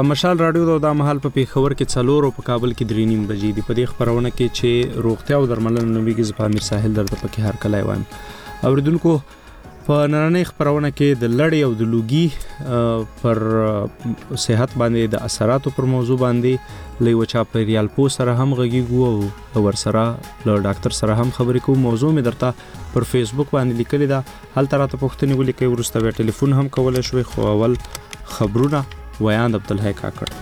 مشال رادیو د مهال په پیښور کې 4 او په کابل کې 3:30 بجې دی. په دې خبرونه کې چې روغتیا او درملنه نومیږي زپامیر ساحل درته پکې هر کله وایم. اوریدونکو په نننۍ خبرونه کې د لړۍ او د لوګي پر صحت باندې د اثراتو پر موضوع باندې لوي چا په ریال پو سره هم غږیږو او ور سره له ډاکټر سره هم خبرې کوو. موضوع مې درته پر فیسبوک باندې لیکلې ده، هل تراته پوښتنې ولیکئ، ورسته به ټلیفون هم کولای شوي، خو اول خبرونه ویاند عبدالحی کاکړ.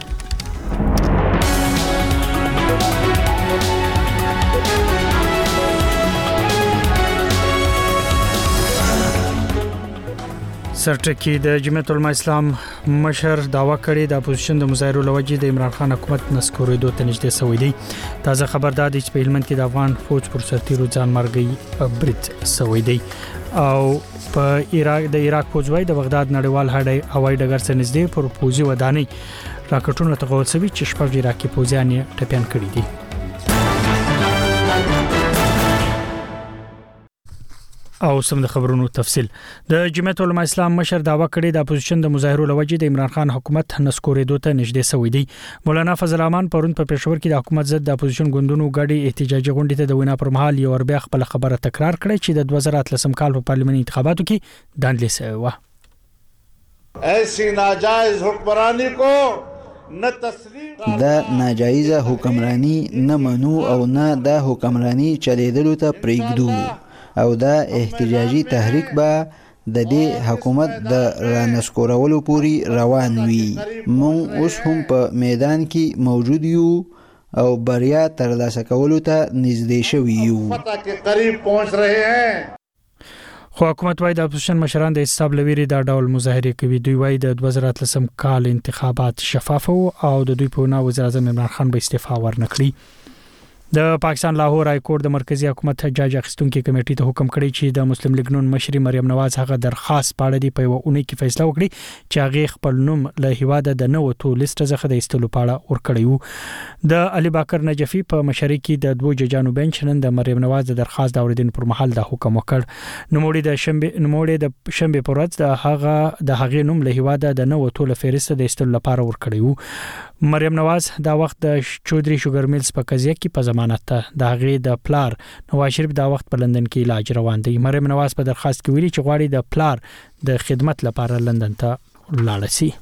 سرټکی د جمعیت العلماء اسلام مشر داوا کړې د اپوزیشن د مظاهرو لوجې د عمران خان حکومت نسکورېدو ته نږدې شوې دي. تازه خبر ده چې په هلمند کې د افغان فوج پر سرتیرو ځان مرګي برید شوې دي او په عراق فوجوي د بغداد نړیوال هوایي ډګر څخه نږدې پر پوزي ودانۍ راکټونو ته غول شوی چې شپږ عراقي فوجیان ټپيان کړي دي. او سم د خبرونو تفصيل. د جمعیت العلماء اسلام مشر داوا کړې د اپوزیشن د مظاهرو لوجې د عمران خان حکومت نسکورېدو ته نږدې شوې دي. مولانا فضل الرحمن پرون په پېښور کې د حکومت ضد د اپوزیشن ګوندونو غړي احتجاجي غونډې ته د وینا پر مهال یو ور بیا خپل خبره تکرار کړې چې د 2013 کال په پارلماني انتخاباتو کې دانلې شوی و. ایسی ناجائز حکمرانی کو نه تسلیم، دا ناجایزه حکمرانی نه منو او نه دا حکمرانی چلیدلو ته پریږدو او دا احتجاجي تحریک به د دې حکومت د رانسکورولو پوری روان وي. مونږ اوس هم په میدان کې موجود یو او بریا ترلاسه کولو ته نږدې شوي یو. فتح کې قریب پہنچ رہے ہیں. خو حکومت وايي د اپوزیشن مشران د حساب لويري دا ډول مظاهره کوي. دوی وايي د 2013 کال انتخابات شفاف او د دوی په وینا وزیر اعظم عمران خان به استعفا ورنکړي. د پاکستان لاهور های کورټ د مرکزی حکومت جاج اخیستونکو کمیټې ته حکم کړی چې د مسلم لیگ نون مشري مریم نواز هغه درخواست پاړه دی په اونۍ کې فیصله وکړي چې هغه خپل نوم له هیواده د نوو تو لیست څخه د استلو پاړه ورکړیو. د علي باکر نجفي په مشرۍ کې د دوه ججانو بنچ نن د مریم نواز د درخواست د اوریدنې پر مهال د حکم وکړ. نوموړي د شنبه پر ورځ د هغه نوم له هیواده د نوو تو فهرست د استلو لپاره ورکړیو. مریم نواز دا وخت د چودري شوګر میلز په قضیه کې په ضمانت ته د هغه د پلار نواز شریف دا وخت په لندن کې علاج روان دی. مریم نواز په درخواست کې ویلي چې غواړي د پلار د خدمت لپاره لندن ته لاړ شي.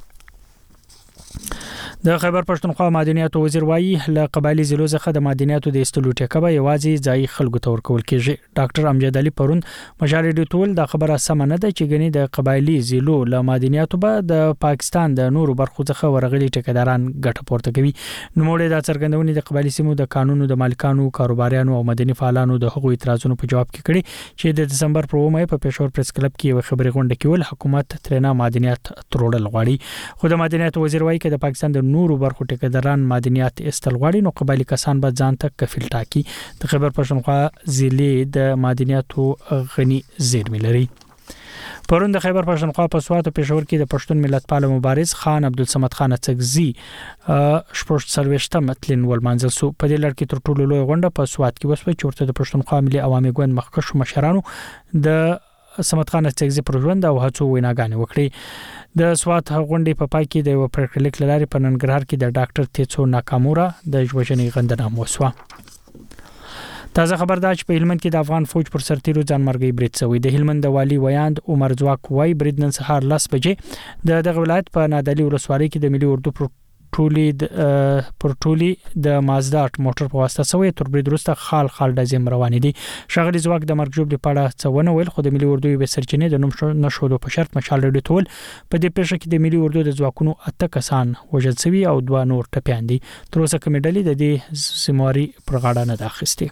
د خیبر پښتونخوا معدنیاتو وزیر وایي له قبایلی ضلعو څخه د معدنیاتو د استلو ټیکه به یوازې ځای خلکو ته ورکول کیږي. ډاکټر امجد علي پرون مشاري ډیټول د خبره سم نه ده چې غني د قبایلی ضلعو له معدنیاتو به د پاکستان د نورو برخو څخه ورغلي ټیکداران ګټه پورته کوي. نوموړي د څرګندونې د قبایلی سیمو د قانونو د مالکانو، کاروباریانو او مدني فعالانو د حقوقي اعتراضونو په جواب کې کړي چې د دسمبر پر 1 په پېښور پریس کلب کې یو خبري غونډه کې ول حکومت ترنه معدنیات ترورل غواړي. خو د معدنیاتو وزیر وایي چې د پاکستان د نورو برخو ټیکداران معدنیات استل غواړي نو قبایلی کسان به ځان ته کفیل ټاکي. د خیبر پښتونخوا ضلع د معدنیاتو غني زیرمې لري. پرون د خیبر پښتونخوا په سوات او پېښور کې د پښتون ملتپال مبارز خان عبدالصمد خان څګزي شپږ سرويشتم تلین ولمنځل سو. په دې لړ کې تر ټولو لوی غونډه په سوات کې وسوه چې ورته د پښتونخوا ملي عوامي ګوند مخکښ مشرانو د سمت خان څګزي پر ژوند او هڅو ویناګانې وکړي. د سوات غونډې په پای کې د یو پریکړلیک لاري په ننګرهار کې د ډاکټر تیڅو ناکامورا د ژوندۍ غندنه وسوه. تازه خبر ده چې په هلمند کې د افغان فوج پر سرتیرو ځان مرګي برید شوی. د هلمند د والی ویاند عمر ځواک وای برید نن سهار 10 بجې د دغه ولایت په نادعلي ولسوالۍ کې د ملي اردو پروټولي د مازدا موټر په واسطه شوی. تر برید وروسته خال د روان دي. شغلي ځواک د مرګ جوړ لپاره څونه ویل خو د ملي اردو به سرچینې د نوم نشودو په شرط مشال لري ټول په دې پېښه کې د ملي اردو د ځواکونو 8 کسان وژل شوي او 2 نور ټپيان دي. تر اوسه کومې ډلې د دې سیمواري پر غاړه نه داخستي.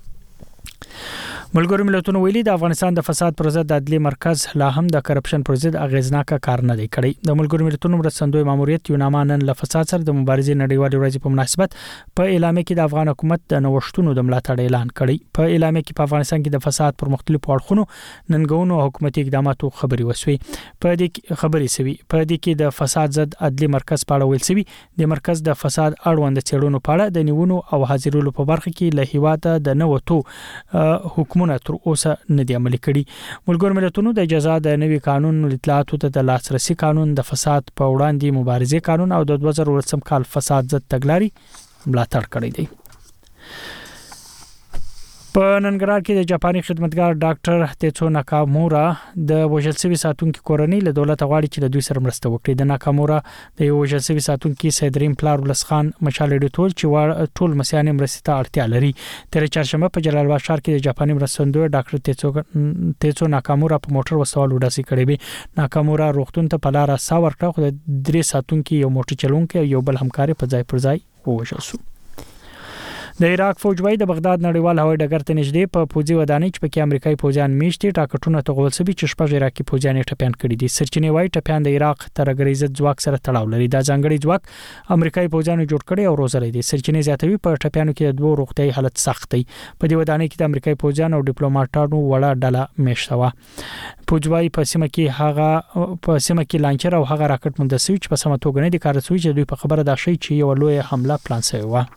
ملګرو ملتونو ویلي د افغانستان د فساد پر ضد د عدلي مرکز لا هم د کرپشن پر ضد اغیزناک کار نه دی کړی. د ملګرو ملتونو مرستندوی ماموریت یو نامه نن له فساد سره د مبارزې نړیوالې ورځې په مناسبت په اعلامیه کې د افغان حکومت د نوښتونو د ملاتړ اعلان کړی. په اعلامیه کې په افغانستان کې د فساد پر مختلفو اړخونو ننګونو او حکومتي اقداماتو خبري وسوي. په دې کې د فساد ضد عدلي مرکز په اړه ویل شوی. د مرکز د فساد اړوند څېړنو په اړه د نیونو او حاضرولو په برخه کې له هیواده د نوټو حکومت حکومت تر اوسه نه دی عملي کړي. ملګرو ملتونو د جزا د نوي قانون اطلاعاتو ته د لاسرسي قانون، د فساد په وړاندې مبارزې قانون او د 2018 کال فساد ضد تګلاري ملاتړ کړی دی. په ننګرهار کې د جاپاني خدمتګار ډاکټر تیتسو ناکامورا د وژل شوي ساتونکو کورنۍ له دولت غواړي چې د دوی سره مرسته وکړي. د ناکامورا د وژل شوي ساتونکو سیدریم پلار ولس خان مشال ډیټول چې ټول مسیانې مرستې ته اړتیا لري. تر چهارشنبه په جلال آباد ښار کې د جاپاني مرستندوی ډاکټر تیتسو ناکامورا په موټر وسوال وډاسي کړی وي. ناکامورا روغتون ته په لار سا ورکړه خو د 3 ساتونکو یو موټر چلونکو یو بل همکاري په ځای پر ځای ووژل شو. د عراق فوج وايي د بغداد نړیوال هوایي ډګر ته نږدې په پوځي ودانۍ چې پکې امریکایي پوځیان میشتي ټاکټونه تغول سوي چې شپږ عراقي پوځیان ټپيان کړي دي. سرچینې وايي ټپيان د عراق ترګریزه ځواک سره تړاو لري. دا ځانګړي ځواک امریکایي پوځیانو جوړ کړي او روزلې دي. سرچینې زیاتوي په ټپيانو کې د 2 روغتيایي حالت سخت دی. په دې ودانۍ کې د امریکایي پوځیانو او ډیپلوماټانو وړه ډله میشته و. پوځ وايي په سیمه کې لانچر او هغه راکټ مندسوي چې په سمه توګه نه دي کار شوی چې دوی په خبره دا شي چې یو لوی حمله پلان شوی و.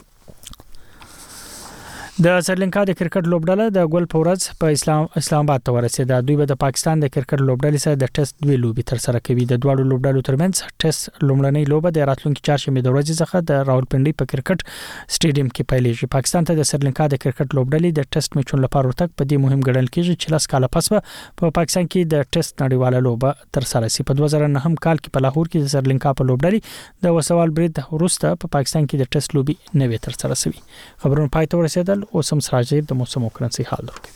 د سریلانکا د کرکټ لوبډله د ګول په ورځ په اسلام آباد ته ورسېده. دوی به د پاکستان د کرکټ لوبډلې سره د ټیسټ 2 لوبي تر سره کوي. د دوه لوبډلو ترمنځ ټیسټ لومړنۍ لوبه د راتلونکي چهارشنبه د ورځې څخه د راولپنډي په کرکټ سټیډیم کې پیلېږي. پاکستان ته د سریلانکا د کرکټ لوبډلې د ټیسټ میچونو لپاره ورتګ په دې مهم ګڼل کېږي چې لاس کاله پس په پاکستان کې د ټیسټ نړیواله لوبه تر سره شي. په 2009 کال کې په لاهور کې د سریلانکا په لوبډلې د وسوال برید وروسته په پاکستان کې د ټیسټ لوبي نه وي تر سره شوی. خبرونه پای ته ورسېدل. اوس هم سراج د موسم او کرنسي حال درکوي.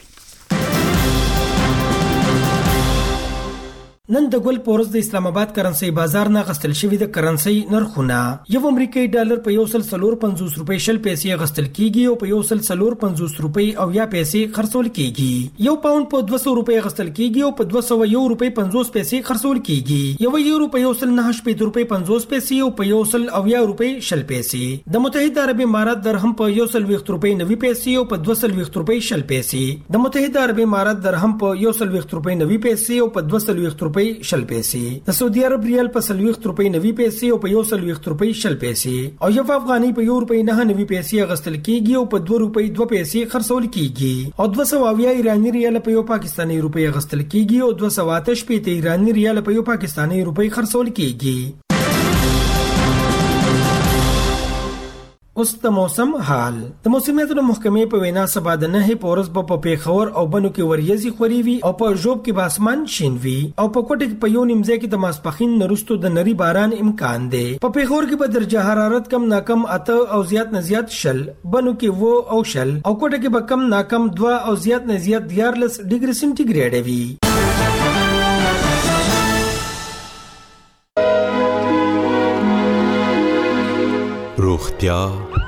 نن د ګل پورز د اسلام آباد کرنسي بازار نه غستل شوی د کرنسي نرخونه یو امریکایي ډالر په 1.450 روپۍ شل پیسې غستل کیږي او په 1.450 روپۍ او یا پیسې خرڅول کیږي. یو پاوند په 200 روپۍ غستل کیږي او په 201 روپۍ 50 پیسې خرڅول کیږي. یو یورو په 1.9 روپۍ 50 پیسې او په 1.0 روپۍ شل پیسې. د متحده عرب امارات درهم په 1.20 روپۍ 90 پیسې او په 2.20 روپۍ شل پیسې. د متحده عرب امارات درهم په 1.20 روپۍ 90 پیسې او په 2.20 شل پیسې. د سعودي عرب ریال په 40 روپۍ 90 پیسې او په 1.20 روپۍ شل پیسې. او یو افغاني په 1 روپۍ 90 پیسې غستل کیږي او په 2 روپۍ 2 پیسې خرڅول کیږي. او 200 ایرانی ریال په 1 پاکستاني روپۍ غستل کیږي او 288 ایرانی ریال په 1 پاکستاني روپۍ خرڅول کیږي. اوس د موسم حال. د موسمیاتو محکمې په وینا سبا د 9 پورز په پیښور او بنو کې وریځي خوري وي او په ژوب کې باسمان شین وي او په کوټه کې په یو نیمځای کې د ماسپخین نرستو د نری باران امکان دی. په پیښور کې به درجه حرارت کم ناکم 8 او زیات نه زیات شل، بنو کې و او شل او کوټه کې به کم ناکم 2 او زیات نه زیات 14 ډیګري سنټیګریډ وي. روغتیا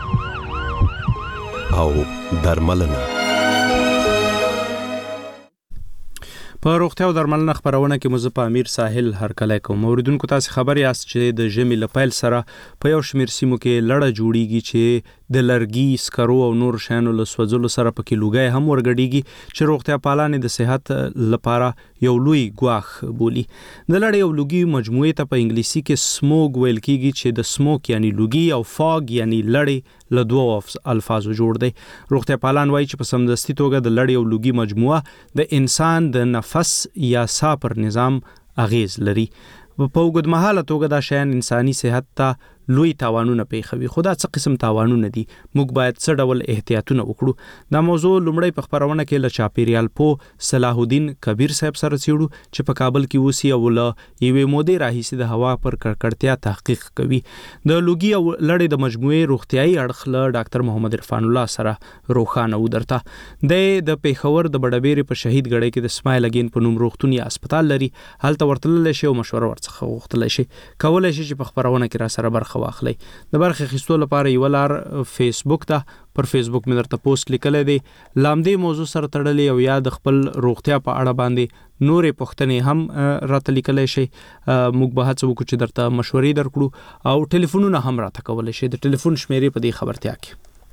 او درملنه. په روغتیا او درملنه خبرونه کې مزه امیر ساحل هرکلی کوم. اوریدونکو تاسو خبر یاست چې د ژمي لپیل سره په یو شمیر سیمو کې لړه جوړیږي چې د لرګي، سکرو او نور شیانو له سوځلو سره پکې لوګي هم ورګډیږي چې روغتیا پالانې د صحت لپاره یو لوی ګواښ بولی. د لړۍ او لوګي مجموعې ته په انګلیسي کې سموګ ویل کیږي چې د سموک یعنی لوګي او فاگ یعنی لړۍ له دوه الفاظو جوړ دی. روغتیا پالان وایي چې په سمدستي توګه د لړۍ او لوګي مجموعه د انسان د نفس یا ساه پر نظام اغیز لري. په اوږدمهاله توګه دا شیان انساني صحت ته لوی تاوانونه پیښوي. خدا څه قسم تاوانونه دي؟ موږ باید څه ډول احتیاطونه وکړو؟ دا موضوع لومړی په خبرونه کې له چاپیریال پوه صلاح الدین کبیر صاحب سره څیړو چې په کابل کې اوسي او له یوې مودې راهیسې د هوا پر ککړتیا تحقیق کوي. د لوګي او لړۍ د مجموعې روغتیایي اړخ له ډاکټر محمد عرفان الله سره روښانه ودرته. د پیښور د بډبېرې په شهید ګړۍ کې د اسماعیل اګین په نوم روغتون یا هسپتال لري. هلته ورتللی شي او مشوره ورڅخه غوښتلی شي. کولی شي چې په خبرونه کې را سره برخه واخلي. د برخه اخیستو لپاره یو لار فیسبوک ته پر فیسبوک مې درته پوسټ لیکلی دی. لامدې موضوع سره تړلی او یا د خپل روغتیا په اړه باندې نورې پوښتنې هم راته لیکلی شي. موږ به هڅه وکړو چې درته مشورې درکړو او ټلیفونونه هم راته کولی شي. د ټلیفون شمیرې په دې خبرتیا کې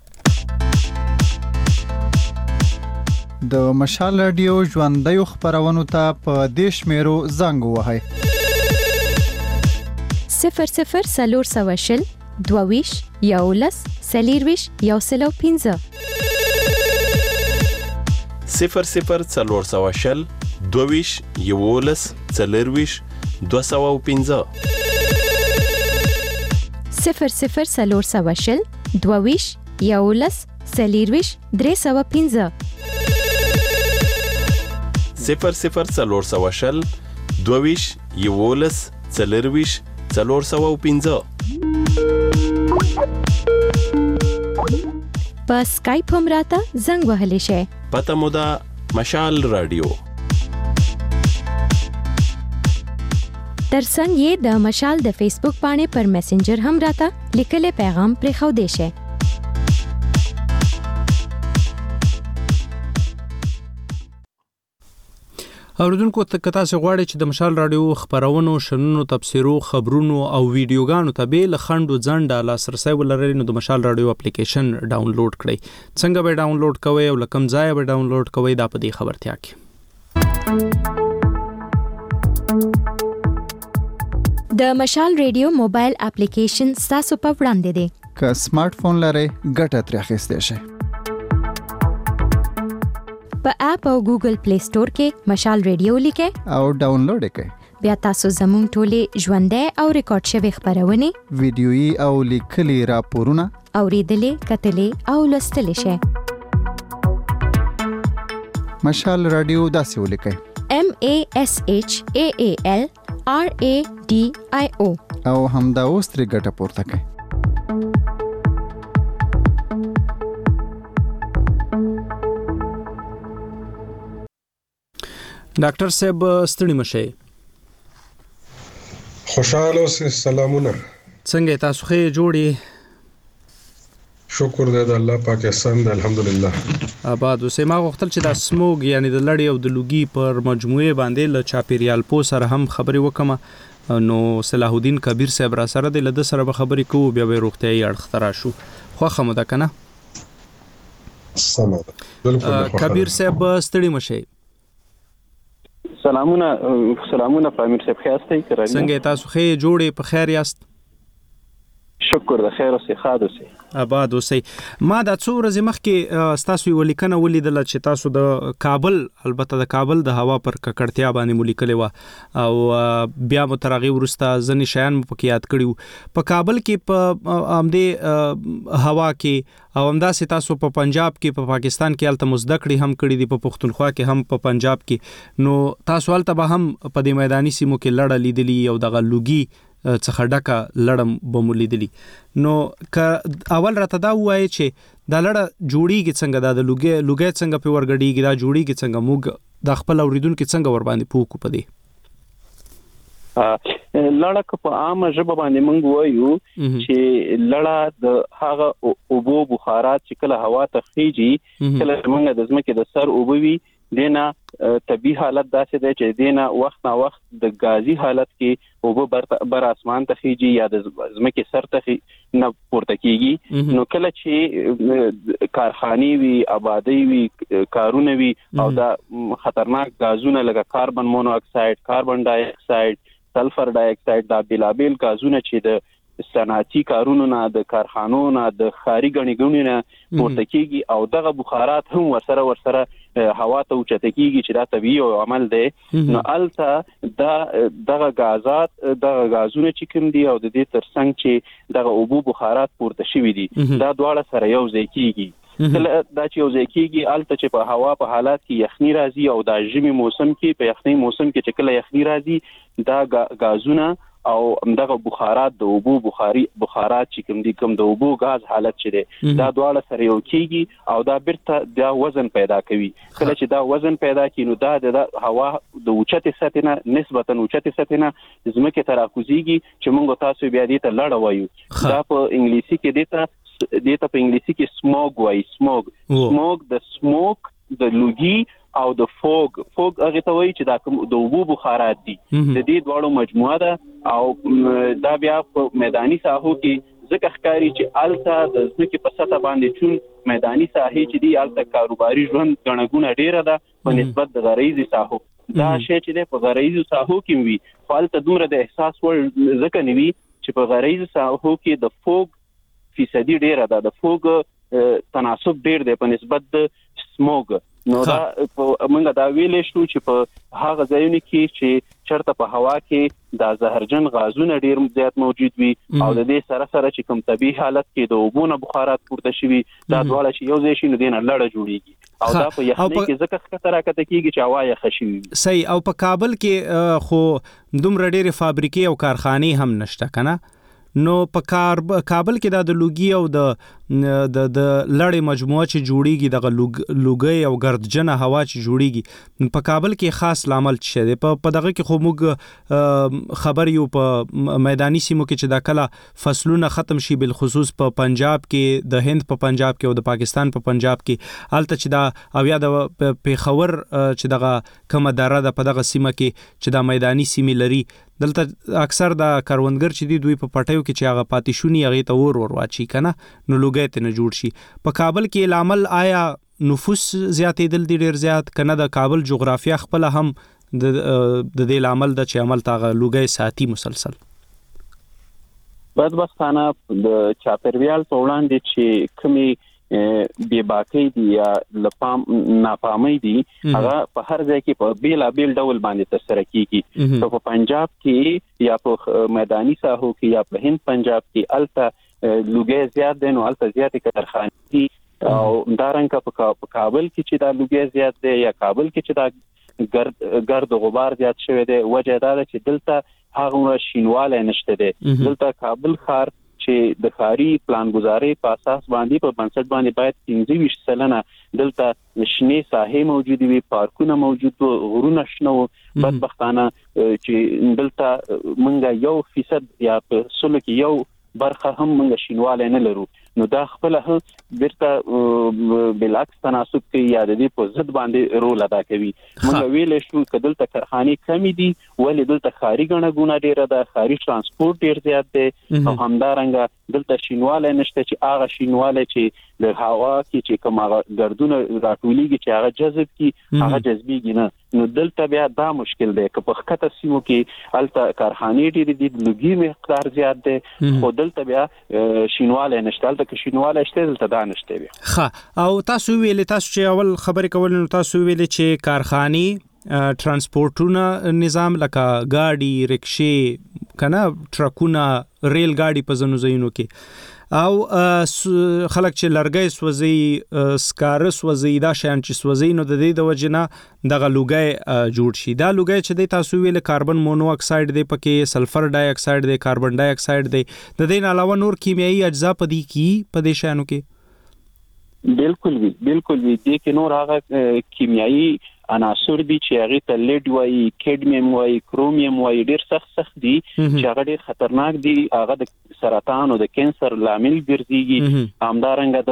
د مشال رادیو ژوندیو خبرونو ته په دې شمیرو زنګ ووهئ: 00 سلور سواشل دوویش یولس سلیرویش یوسلو 15 00420 22 11 40 215 00420 22 11 40 315 00420 22 11 40 415 په سکایپ هم راته زنګ وهلی شئ. پته مو ده مشال رادیو. ترڅنګ یې د مشال د فیسبوک باندې پر میسنجر هم راته لیکلي پیغام پرېښودی شئ. اوریدونکو ته تاسو غواړئ چې د مشال رادیو خبرونو، شننو، تبصرو، خبرونو او ویډیوګانو ته به لخندو ځنډه لاسرسي ولرئ نو د مشال رادیو اپلیکیشن ډاونلوډ کړئ. څنګه به ډاونلوډ کوئ او لکم ځای به ډاونلوډ کوئ دا په دې خبرتیا کې. د مشال رادیو موبایل اپلیکیشن تاسو په وړاندې دی. که سمارټ فون لرئ ګټه ترې اخیستی شئ. په اپ او ګوګل پلی سٹور کې مشال رادیو لیکئ او ډاونلوډ یې کړئ. بیا تاسو زموږ ټولې ژوندۍ او ریکارډ شوي خبرونه، ویډیويي او لیکلي راپورونه اوریدلې، کتلې او لوستلې شئ. مشال رادیو داسې ولیکئ: MASHAAL RADIO او همدا اوس ترې ګټه پورته کړئ. ډاکټر صاحب ستړي مشه. خوشاله اوسئ. سلامونه. څنګه تاسو ښه جوړی؟ شکر دې د الله پاک احسان دی، الحمدلله. آباد اوسئ. ما غوښتل چې د سموګ یعنی د لړۍ او د لوګي پر مجموعه باندې ل چاپیریال پو سره هم خبري وکم. نو صلاح الدین کبیر صاحب را سره د لد سره به خبري کوو، بیا به روغتيایي اړخ ترا شو. خو خمو ده کنه. سلام. بالکل. کبیر صاحب ستړي مشه. سلامونه پامیر صاحب خیاسته کړی. څنګه تاسو ښه جوړې په خیر یاست؟ شکر د خیر اوسې خاد اوسې. آباد اوسئ. ما د څو ورځې مخکې تاسو ولیکنه ولیدل چې تاسو د کابل، البته د کابل د هوا پر ککړتیا باندې ملیکلې و او بیا مترغي ورسته ځنې شیان په یاد کړیو. په کابل کې په امدې هوا کې او همداسې تاسو په پنجاب کې، په پاکستان کې الته مزدکړي هم کړی دي، په پښتونخوا کې هم، په پنجاب کې. نو تاسو الته به هم په دې میداني سیمو کې لړ لیدلی او دغه لوګي څخه ډکه لړم بمولیدلی. نو که اول راته دا وایي چې دا لړ جوړیږي څنګه، دا د لوګي څنګه په ورګډیږي، دا جوړیږي څنګه، موږ د خپل اوریدونکو څنګه ور باندې پوکو پدې. لړک په عامه ژبه باندې موږ وایو چې لړا د هغه اوبو بخارات چې کله هوا ته خيږي، کله موږ د ځمکې د سر اوبوي دینه طبي حالت داسې دی چې دینه وخت نا وخت د غازي حالت کې اوبو بر اسمان ته خيږي یا د ځمکې سر ته نه پورته کیږي. نو کله چې کارخانې وي، آبادی وي، کارونه وي او دا خطرناک غازونه لکه کاربن مونو اکساید، کاربن ډای اکساید، سلفر ډای اکساید، دا بلابل غازونه چې د صنعتي کارونو نه، د کارخانو نه، د ښاري غنیګونو نه پورته کیږي او دغه بخارات هم ورسره هوا ته اوچته کیږي چې دا طبيعي عمل دی. نو الته دغه غازونه چې کوم دي او د دې ترڅنګ چې دغه اوبو بخارات پورته شوي دي، دا دواړه سره یو ځای کیږي. دا چې یو ځای کیږي الته چې په هوا په حالات کې یخني راځي او د ژمي موسم کې، په یخني موسم کې چې کله یخني راځي، دا غازونه او دغه بخارات د اوبو بخارات چې کوم دي، کوم د اوبو غاز حالت چې دی، دا دواړه سره یو کیږي او دا بیرته دا وزن پیدا کوي. کله چې دا وزن پیدا کړي نو دا د هوا د اوچته سطح نه نسبتا اوچته سطح نه زمکه ته راکوزيږي چې موږ تاسو بیا دې ته لړ وایو. دا په انګلیسي کې دیتا په انګلیسي کې سموګ وایي. سموګ د سموک د لوګي او د فوګ هغه ته وایي چې دا د اوبو بخارات دي. د دې دواړو مجموعه ده او دا بیا په میداني ساحو کې ځکه ښکاري چې الته د ځمکې په سطح باندې چون میداني ساحې چې دی الته کاروباري ژوند غنګونه ډیره ده په نسبت د غریزي ساحو. دا شی چې په غریزي ساحو کې وي فالته دومره د احساس ور ځکه نیوي چې په غریزي ساحو کې د فوګ فیصدي ډیره ده، د فوګ تناسب ډیر دی په نسبت د سموګ. نو دا موږ دا ویلې شو چې په هغه ځایونو کې چې چرته په هوا کې د زهرجن غازونه ډیر زیات موجود وي او د دې سره سره چې کوم طبيعي حالت کې د اوبونه بخارات پورته شوي دا دواړه چې یو ځای شي نو دینه لړه جوړیږي او دا په یخنۍ کې ځکه ښکته راکته کیږي چې هوا یې خشي صحیح. او په کابل کې خو دومره ډېرې فابریکې او کارخانې هم نشته کنه، نو په کابل کې د لوګي او د لړې مجموعه چې جوړیږي د لوګي او ګردجنه هوا چې جوړیږي په کابل کې خاص لامل څه دی؟ په دغه کې خو موږ خبر یو په میداني سیمو کې چې دا کله فصلونه ختم شي، بل خصوص په پنجاب کې، د هند په پنجاب کې او د پاکستان په پنجاب کې، الته چې دا او یا د پیښور چې دغه کومه دره ده په دغه سیمه کې چې دا میداني سیمې لري، دلته اکثر د کروندګر چې دی دوی په پټیو کې چې هغه پاتیشونی هغه ته ور واچي کنه، نو لوګي ته نه جوړ شي. په کابل کې العمل آیا نفوس زیاتېدل دي ډیر زیات کنه؟ د کابل جغرافیه خپل هم د دې العمل د چې عمل تاغه لوګي ساتي مسلسل. بدبختانه د چاپیریال په وړاندې چې کمی بے باکی دي یا لپام ناپامي دي هغه په هر ځای کې په بیل ډول باندې ترسره کیږي. په پنجاب کې یا په میداني ساحو کې یا په هند پنجاب کې الته لوګي زیات دي، نو الته زیاتې کارخانې دي او دارنګه په کابل کې چې دا لوګي زیات دي یا کابل کې چې دا ګرد غبار زیات شوی دی، وجه دا ده چې دلته هغه شینواله نشته دی. دلته کابل ښار چې د ښاري پلانګذاري په اساس باندې په بنسټ باندې باید 15% دلته شنې ساحې موجود وي، پارکونه موجود وي، غرونه شنو. بدبختانه چې دلته منګه 1% یا په سلو کې یو برخه هم منګه شینواله نه لرو، نو دا خپل بیرته بالعکس تناسب کوي یا د دې په ضد باندې رول ادا کوي. موږ ویلې شو چې دلته کارخانې کمی دي ولې دلته ښاري ګڼه ډیره ده، ښاري ترانسپورت ډیر زیات دی او همدارنګه دلته شینواله نشته چې هغه شینواله چې د هوا کې چې کوم ګردونه راټولېږي چې هغه جذب کی هغه جذبېږي نه، نو دلته بیا دا مشکل دی که په ښکته سیمو کې الته کارخانې ډېرې دي، لوګي مقدار زیات دی، خو دلته بیا شینواله نشته. الته کې شینواله شته دلته دا نشته بیا. ښه، او تاسو چې اول خبرې کول نو تاسو ویلې چې کارخانې ترانسپورټونه نظام لکه گاډي، رکشې کنه، ټرکونه، ریل گاډي په ځینو ځایونو کې او خلک چې لرګي سوځي، سکاره سوځي، دا شیان چې سوځي، نو د دې د وجنه دغه لوګي جوړ شي. دا لوګي چې د تاسو ویل کاربن مونو اکساید دی، پکې سلفر ډای اکساید دی، کاربن ډای اکساید دی، د دې علاوه نور کیمیاوي اجزا پدې کې په دې شیانو کې بالکل وی دي کې نور هغه کیمیاوي عناصر دي چې هغه ته لیډ وایي، کیډمیوم وایي، کرومیوم وایي، ډیر سخت دي چې هغه ډیر خطرناک دي، هغه د سرطان او د کینسر لامل ګرځيږي. همدارنګه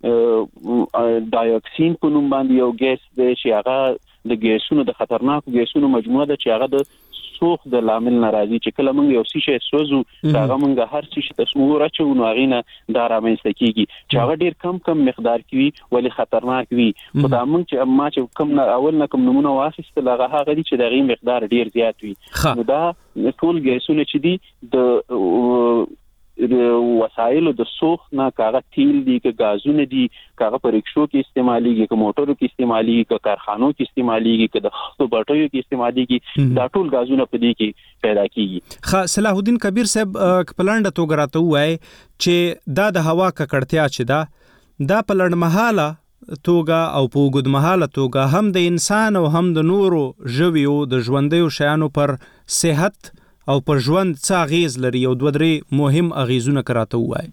د ډای اکسین په نوم باندې یو ګیس دی چې هغه د ګیسونو د خطرناکو ګیسونو مجموعه ده چې هغه د سوخ د لامل ناراضي چې کله موږ یو شی سوزو هغه موږ هر شي چې تصور اچو نو هغه نه دا رامنځته کیږي چې هغه ډیر کم مقدار کې ولی خطرناک وي. خو دا موږ چې ما چې کوم اول نه کوم نمونه واخیستل هغه دي چې دغه مقدار ډیر زیات وي. نو دا ټول ګیسونه چې دي د وسایلو د سوخ نه کاغه تیل دي که غازونه دي کاغه پر رکشو کې استعماليږي که موټرو کې استعماليږي که کارخانو کې استعماليږي که د خطو بټیو کې استعماليږي دا ټول غازونه په دې کې پیدا کیږي. صلاح الدین کبیر صاحب پلانډ توګه راته وای چې دا د هوا ککړتیا چې دا په لړمحاله توګه او په وګدمحاله توګه هم د انسان او هم د نورو ژویو د ژوندیو شیانو پر صحت او پر ژوند څه اغیز لري او دوه درې مهم اغیزونه کراته وای.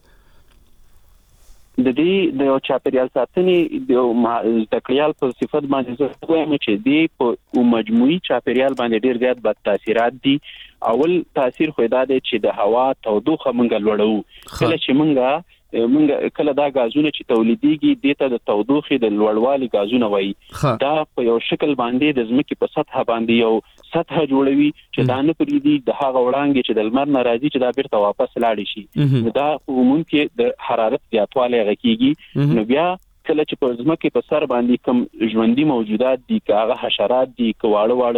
د دې د چاپیریال ساتنې د تکلیال په صفت باندې زه وایم چې دې په مجموعي چاپیریال باندې ډیر زیات بد تاثیرات دي. اول تاثیر خو دا دی چې د هوا تودوخه مونږ لوړو، کله چې مونږ کله دا غازونه چې تولیديږي دته د تودوخې د لوړوالي غازونه وایي، دا په یو شکل باندې د ځمکې په سطح باندې یو سطح جوړوي چې دا نه پریدي د هغه وړانګې چې د لمر ناراضي چې دا بیرته واپس لاړ شي. دا عموماً کې د حرارت زیاتوالی غکیږي. نو بیا کله چې په ځمکې په سر باندې کوم ژوندۍ موجودات دي، که هغه حشرات دي، که واړه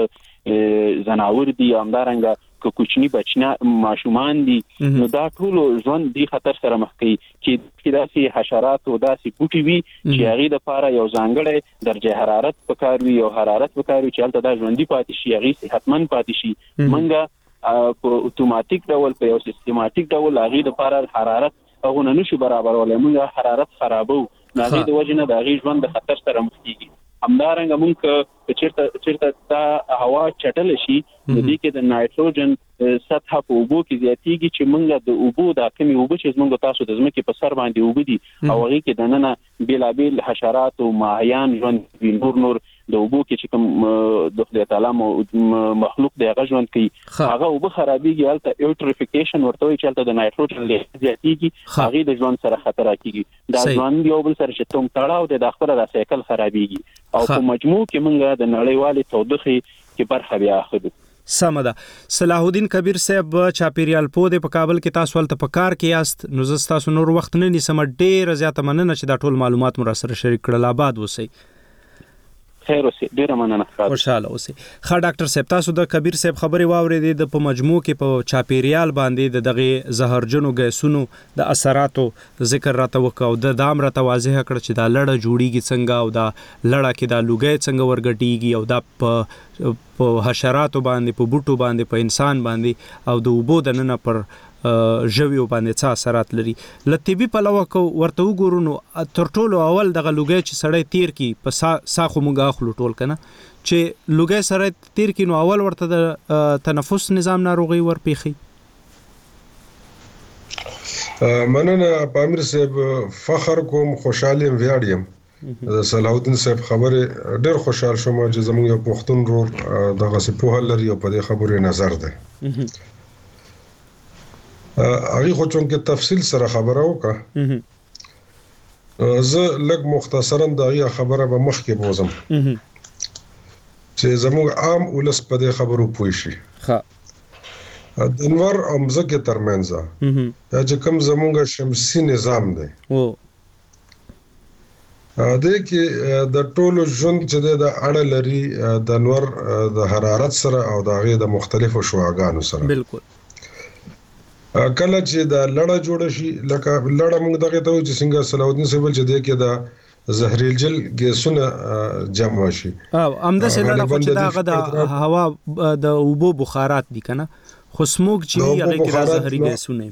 زناور دي همدارنګه کوچنی بچنا ماشومان دي نو دا ټول ژوند دی خطر سره مخ کوي چې داسې حشرات او داسې بوټي وي چې هغه د لپاره یو ځانګړی درجه حرارت پکار وي او حرارت پکار وي چې هلته دا ژوندۍ پاتې شي هغه صحتمن پاتې شي منګه په اتوماتیک ډول په یو سیستماتیک ډول هغه د لپاره حرارت هغه نه شي برابرولای موږ حرارت خرابو هغه د وجنه د هغه ژوند د خطر سره مخ کیږي همدارنګه موږ چیرته دا هوا چټل شي د دې کې د نایټروجن سطح په اوبو کې زیاتېږي چې موږ د اوبو د کمی اوبو چې موږ تاسو د ځمکې په سر باندې اوبو دي او هغه کې د نننه بیلابیل حشرات او ماهیان ژوند نور د اوبو کې چې کوم د خدای تعالی مخلوق دی هغه ژوند کوي هغه اوبو خرابېږي هلته یوټریفیکیشن ورته وي چې هلته د نایټروجن زیاتېږي هغه د ژوند سره خطر راکېږي دا ژوند یو بل سره چې تم تړاو د خپل د سایکل خرابېږي او په مجموع کې موږ د نړیوالې تودوخې کې برخه بیا اخلو. سمه ده. صلاح الدین کبیر صاحب چاپیریال پوه په کابل کې تاسو ولته په کار کې یاست نو زه تاسو نور وخت نه نیسم ډېر زیاته مننه چې دا ټول معلومات مو سره شریک کړل. آباد اوسئ. خیر اوسئ. ډېر مننه. خوشاله اوسئ. ښه ډاکټر صاحب تاسو د کبیر صاحب خبرې واورېدې د په مجموع کې په چاپیریال باندې د دغه زهرجنو ګیسونو د اثراتو ذکر راته وکاو د دام راته واضح کړ چې دا لړه جوړیږي څنګه او دا لړه کې دا لوګي څنګه ورګټیږي او دا په حشراتو باندې په بوټو باندې په انسان باندې او د اوبو د ننه پر ژویو باندې څه اثرات لري. له طبي پلوه ورته وګورو نو تر ټولو اول دغه لوګي چې سړی تیر کی په ساخو موږ اخلو ټول کنه چې لوګي سره تیر کی نو اول ورته د تنفس نظام ناروغي ورپیخي. مننه پامیر صاحب فخر کوم خوشاله ویاړم صلاح الدین صاحب خبره ډېر خوشاله شوم چې زموږ یو پښتون ورور دغه څه په لري او په دې خبره نظر ده هغه خو چې تفصیل سره خبره وکړه زه لږ مختصرا دغه خبره به مخ کې بوزم چې زموږ عام ولس په دې خبرو پوه شي. ښه د انور او مځکې ترمنځ چې کوم زموږ شمسي نظام دی د کې د ټولو ژوند چې د اړه لري د انور د حرارت سره او د هغه د مختلفو شعاعګانو سره. بالکل. کله چې دا لړه جوړ شي لکه لړه موږ دغه ته چې څنګه صلاح الدین صاحب چې د کې د زهرجل ګیسونه جمع شي امده سه لړه چې دا د هوا د اوبو بخارات دي کنه خو سموګ چې هغه کې د زهري ګیسونه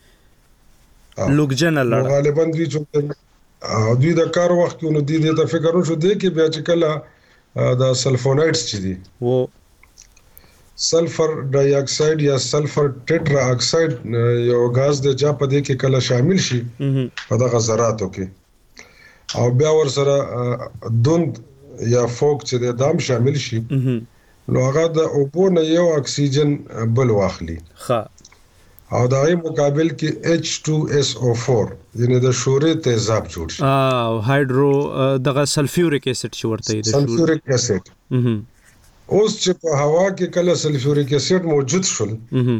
لوګجن لړه غالبا دوی چې دوی د کار وخت کې نو دوی د فکر وشو د کې بیا چې کله د سلفونایډز چې دي و سلفر ډای اکساید یا سلفر ټیټرا اکساید یو غاز د چا په دې کې کله شامل شي په دغه ذراتو کې او بیا ور سره دوند یا فوق چې د دام شامل شي نو هغه د اوبو نه یو اکسیجن بل واخلي او د هغه مقابل کې H2SO4 یعنی د شورې تیزاب جوړ شي او هایدرو دغه سلفیوریک اسید چې ورته دی سلفیوریک اسید اوس چې په هوا کې کله سلفیوریک اسید موجود شول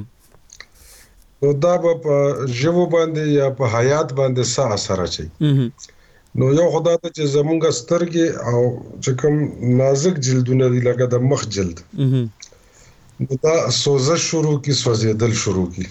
نو دا په ژوو باندې یا په حیات باندې څه اثر اچي نو یو خدای ته چې زمونږ سترګې او چې کوم نازک جلدونه دي لکه د مخ جلد دا سوزش شروع کی سوځیدل شروع کی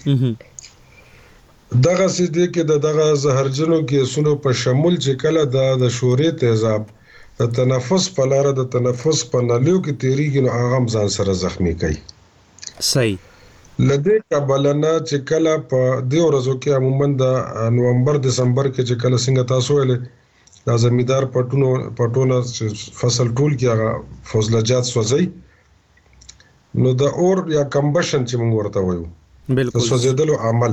دغه سیدې کې دغه زهرجنو کې سونو په شمول چې کله د شورې تیزاب د تنفس په لار د تنفس په نلیو کې تیریږي نو هغه ځان سره زخمی کوي. صحیح. لدې کابلنا چې کله په دې ورځو کې عموما د نومبر دسمبر کې چې کله څنګه تاسو ویل دا زمیدار پټونه فصل ټول کې هغه فوزلجات سوځي نو د اور یا کمبشن چې موږ ورته وایو بالکل سوځیدلو عمل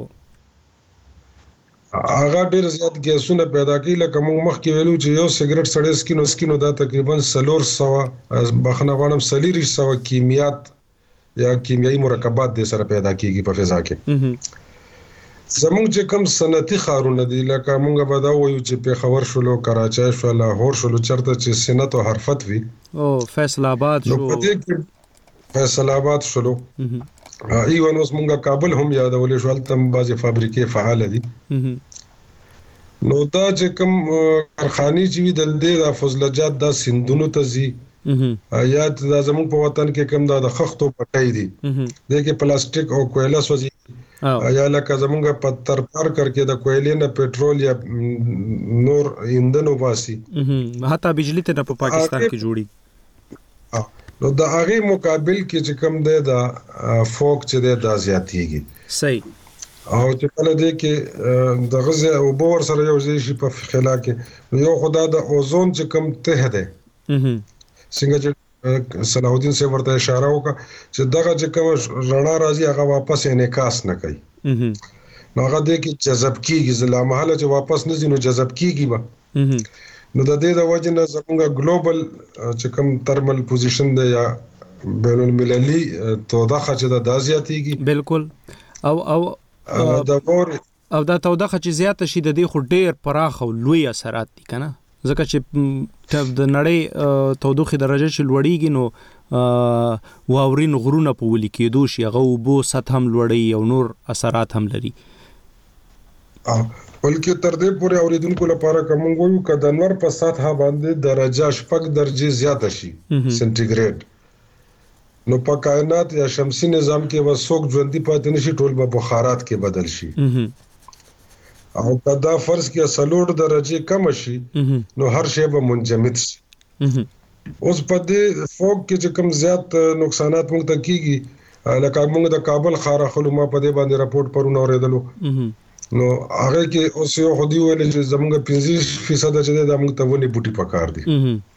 هغه ډیر زیات ګیسونه پیدا کوي لکه موږ مخکې ویلو چې یو سیګریټ سړی سکینو دا تقریبا 300 بخنه غواړم 300 کیمیات یا کیمیاوي مرکبات د سره پیدا کیږي په فضا کې زموږ چې کوم صنعتي ښارونه دي لکه موږ به دا وایو چې پیښور شولو کراچۍ شو لاهور شولو چرته چې صنعت او حرفت وي او فیصل آباد شو فیصل آباد شولو ایوان اوس موږ کابل هم یادولې شو تم بازي فابریکې فعال دي نو دا چې کوم کارخانې چې د فضلجات د سندونو ته زی یا د زموږ په وطن کې کوم د خښتو پټای دي د کې پلاستیک او کویلا سوځي یا لکه زمونږ په تر پارکر کې د کویلې نه پېټرول یا نور ایندھن وباسي حتی بجلی ته په پاکستان کې جوړي نو د هغه مقابل کې چې کم ده د فوک چې د زیاتېږي صحیح او چې کله دې کې د غزه او بور سره یو ځای شي په خلا کې یو خدا د اوزون چې کم ته ده څنګه چې صلاح الدین سے ورته اشاره وکړه چې دغه چې کوم رڼا راځي هغه واپس انعکاس نه کوي نو هغه دې کې جذب کیږي ځله محله چې واپس نه ځي نو جذب کیږي به نو د دې د وجه نه زموږ ګلوبل چې کوم ترمل پوزیشن دی یا بین المللي توضخه چې د زیاتېږي بالکل او دا توضخه چې زیاته شي د دې خو ډېر پراخ او لوی اثرات دي کنه ځکه چې د نړۍ تودوخه درجه چې لوړیږي نو واورین غرونه په ولي کېدو شي هغه وبو سطح هم لوړي او نور اثرات هم لري بلکې تر دې پورې اوریدونکو لپاره کوم وایو ک د انور په سطح باندې درجه شپږ درجه زیاته شي سنټیګریډ نو په کائنات یا شمسي نظام کې وسوک ژوندۍ پاتې نشي ټول به بخارات کې بدل شي او کدا فرض کې 4 درجه کم شي نو هر شی به منجمد شي اوس په دې فوق کې چې کم زیات نقصانات موږ ته کیږي لکه موږ د کابل خارا خلک ما په دې باندې راپورټ پرونه اوریدلو نو هغه کې اوس یو خدي ویل چې زموږ 50% چې د موږ ته ونی بوټي پکار دي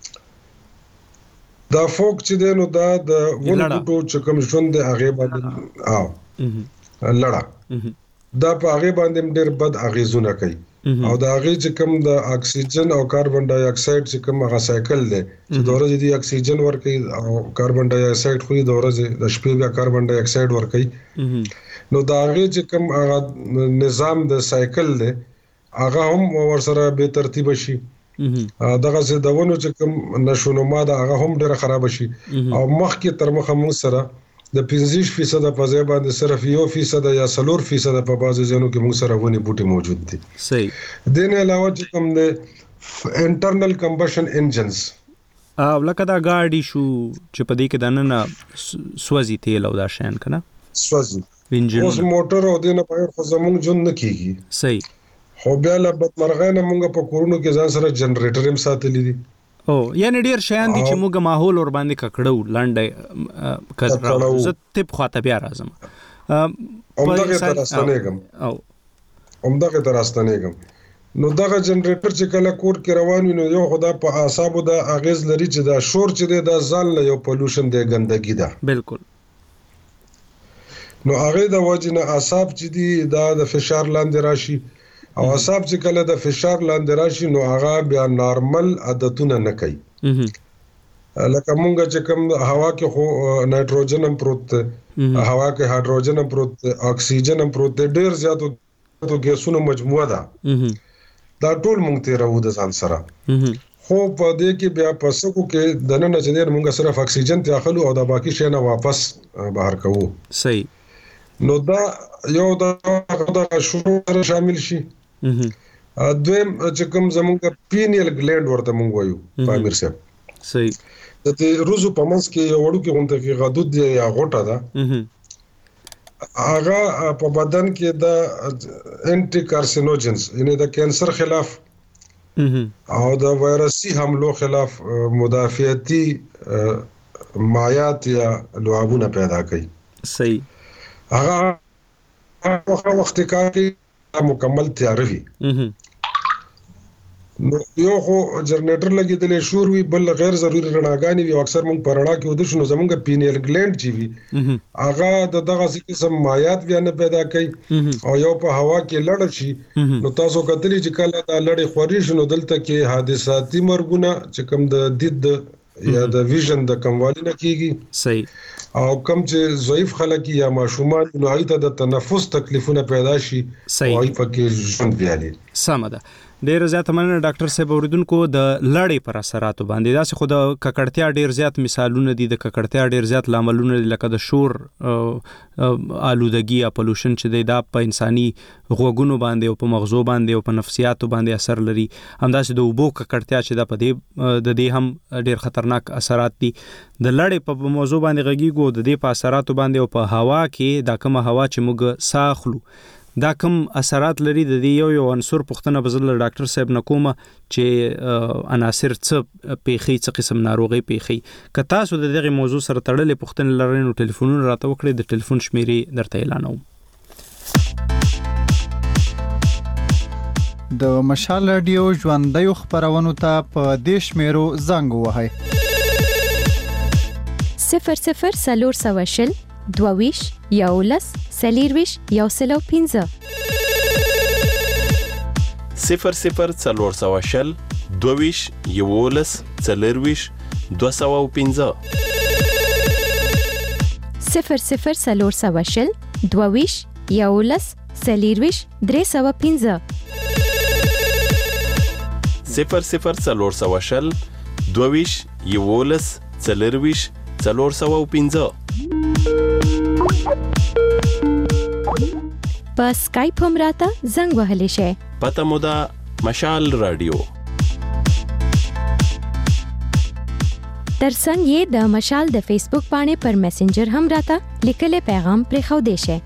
دا فوق چې دی نو دا د ونی بوټو چې کوم ژوند دی هغه باندې لړا دا په هغه باندې ډېر بد اغیزونه کوي او دا هغه چې کوم د اکسیجن او کاربن ډای اکساید چې کوم هغه سایکل دی چې د ورځې دی اکسیجن ورکوي او کاربن ډای اکساید خو د ورځې د شپې بیا کاربن ډای اکساید ورکوي نو دا هغه چې کوم هغه نظام د سایکل دی هغه هم ورسره به ترتیب شي دغه څه دونه چې کوم نشونما دا هغه هم ډېر خراب شي او مخکې تر مخه موږ سره د 50% په ځای باندې صرف 1% یا 4% په بازو ځینو کې موږ سره ونی بوټي موجود دي صحیح دین علاوه چې کوم د انټرنل کمبشن انجنز لکه دا ګاډي شو چې په دې کې دنه سوځي تیل او دا شین کنه سوځي انجن اوس موټر او دینه په خو زموږ جون نه کیږي صحیح خو بیا له بدمرغانه موږ په کورونو کې ځان سره جنریټر هم ساتلی دي او یعنی ډیر شیان دي چې موږ ماحول ور باندې ککړو لاندې کړو زه تپ خاطه بیا راځم همدغه تراستانېګم نو دغه جنریټر چې کله کور کې روان وي نو یو خدا په اعصابو دا اغیز لري چې دا شور چې دا ځان له یو پولوشن دی ګندګي ده بالکل نو هغه د وجنه اعصاب چې دي دا د فشار لاندې راشي او اعصاب چې کله د فشار لاندې راشي نو هغه بیا نارمل عادتونه نه کوي لکه مونږ چې کوم هوا کې خو نایټروجن هم پروت دی هوا کې هایدروجن هم پروت دی اکسیجن هم پروت دی ډیر زیاتو ګیسونو مجموعه ده دا ټول مونږ ته راو د ځان سره خو په دې کې بیا پسکو کې دنه چې مونږ صرف اکسیجن ته اخلو او د باقي شی نه واپس بهر کوو صحیح نو دا یو د شروع شامل شي دویم چې کوم زمونږ پینیل ګلینډ ورته مونږ وایو پامیر صاحب صحیح د روزو په منځ کې یو وړو کې غونډه کې غدود دی یا غوټه ده هغه په بدن کې د انټي کارسینوجنز یعنی د کینسر خلاف او د وایرسي حملو خلاف مدافعتي مایات یا لعابونه پیدا کوي صحیح هغه وخت کې مکمل تیار وي نو یو خو جنریټر لګیدلې شور وی بل غیر ضروري رڼاګانی وي اکثر موږ پرړه کې ود شنو زمونږ پینیل ګلینډ چې وي هغه دغه قسم مایات بیا نه پیدا کوي او یو په هوا کې لړ شي نو تاسو کتلی چې کله دا لړې خوري شنو دلته کې حادثاتي مرګونه چې کوم د دید یا د ویژن د کموالی نه کیږي صحیح او کم چې ضعیف خلک یا ماشومان نو ایته د تنفس تکلیفونه پیدا شي او ای پکې ژوند بیالي سمه ده. ډیر زیات مننه ډاکټر صاحب. اوریدونکو د لړې پر اثراتو باندې داسې خو د ککړتیا ډیر زیات مثالونه دي، د ککړتیا ډیر زیات لاملونه دي، لکه د شور آلودګي یا پولوشن چې دی دا په انساني غوږونو باندې او په مغزو باندې او په نفسیاتو باندې اثر لري. همداسې د اوبو ککړتیا چې دا په دې د دې هم ډیر خطرناک اثرات دي. د لړې په موضوع باندې غږیږو د دې په اثراتو باندې او په هوا کې دا کومه هوا چې موږ ساه اخلو دا کوم اثرات لري. د دې یو عنصر پوښتنه بزل ډاکټر صاحب نکومه چې عناصر څه پیخي څه قسم ناروغي پیخي. که تاسو د دغه موضوع سره تړلې پوښتنه لرئ نو ټلیفونونه راته وکړئ، د ټلیفون شمیرې درته اعلانوم. د مشال رادیو ژوندۍ خبرونو ته په دې شمیرو زنګ ووهئ 00 22 11 سلیرویش یو سلو 15 00 22 11 سلیرویش 215 00 22 11 سلیرویش 315 00 22 11 سلیرویش 415 په سکایپ هم راته زنګ وهلی شئ. پته مو ده مشال رادیو. ترڅنګ یې د مشال د فیسبوک باندې پر میسنجر هم راته لیکلی پیغام پرېښودی شئ.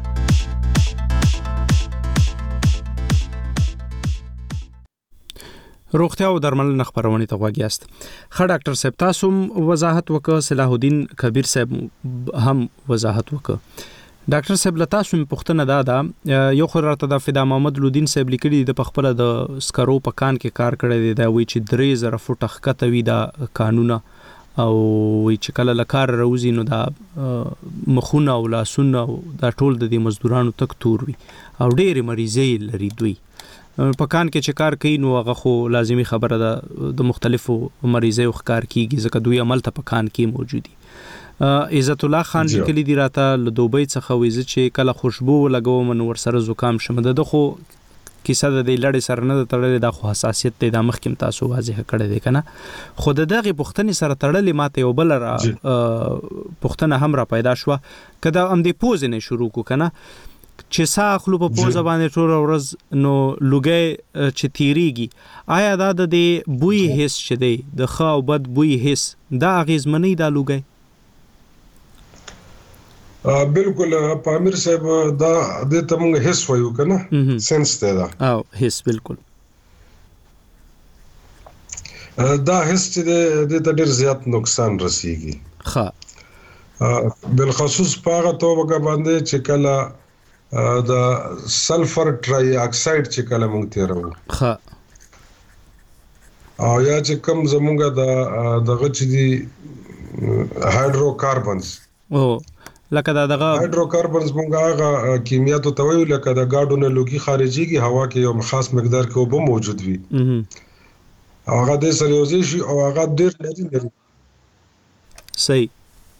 روغتیا او درملنه خبرونه ته غوږ یاست. ښه ډاکټر صاحب تاسو وضاحت وکړه، صلاح الدین کبیر صاحب هم وضاحت وکړه. ډاکټر صاحب له تاسو پوښتنه ده یو خو راته د فدا محمد لودین صاحب لیکلي د پخپل د سکرو په کان کې کار کړی دی، دا وی چې 3000 فوټه ښکته وي دا قانونه او وی چې کله لکار روزي نو دا مخونه او لاسونه دا ټول د دې مزدورانو تک تور وي او ډېر مریضي لري. دوی په کان کې چې کار کوي نو هغه خو لازمی خبره ده د مختلفو مریضیو ښکار کیږي ځکه دوی عمل ته په کان کې موجودي. عزت الله خان لیکلی دی راته له دوبۍ څخه ویزه چې کله خوشبو لګوم نو ورسره زکام شمه. د خو کیسه د لړې سره نه تړلې، د خو حساسیت دی د مخکم تاسو واضح کړی دی کنه. خو دغه پوښتنې سره تړلې ماته یو بل را پوښتنه هم را پیدا شو کدا هم دی پوز نه شروع کو کنه چې ساه خلو په پوزه باندې ټول ورځ نو لوګي چې تیریږي آیا دا د بوی حس چې دی د خا او بد بوی حس دا اغیزمنی دا لوګي؟ بالکل پامیر صاحب دا د تمغه حس وایو کنه سنس ته دا او حس بالکل دا حس چې د ډېر زیات نقصان رسیږي. بالخصوص پاغه توګه باندې چې کله د سلفر ټرای اکساید چې کله موږ تیرو او یا چې کم زمونږه د غچ دي هایدروکاربنز او لکه دا دغه هایدروکاربنز مونږه هغه کیمیات ته وایو لکه د ګاډو نه لوګي خارجيږي هوا کې یو خاص مقدار کې اوبه موجود وي هغه د سریوزي شي او هغه ډېر نری صحیح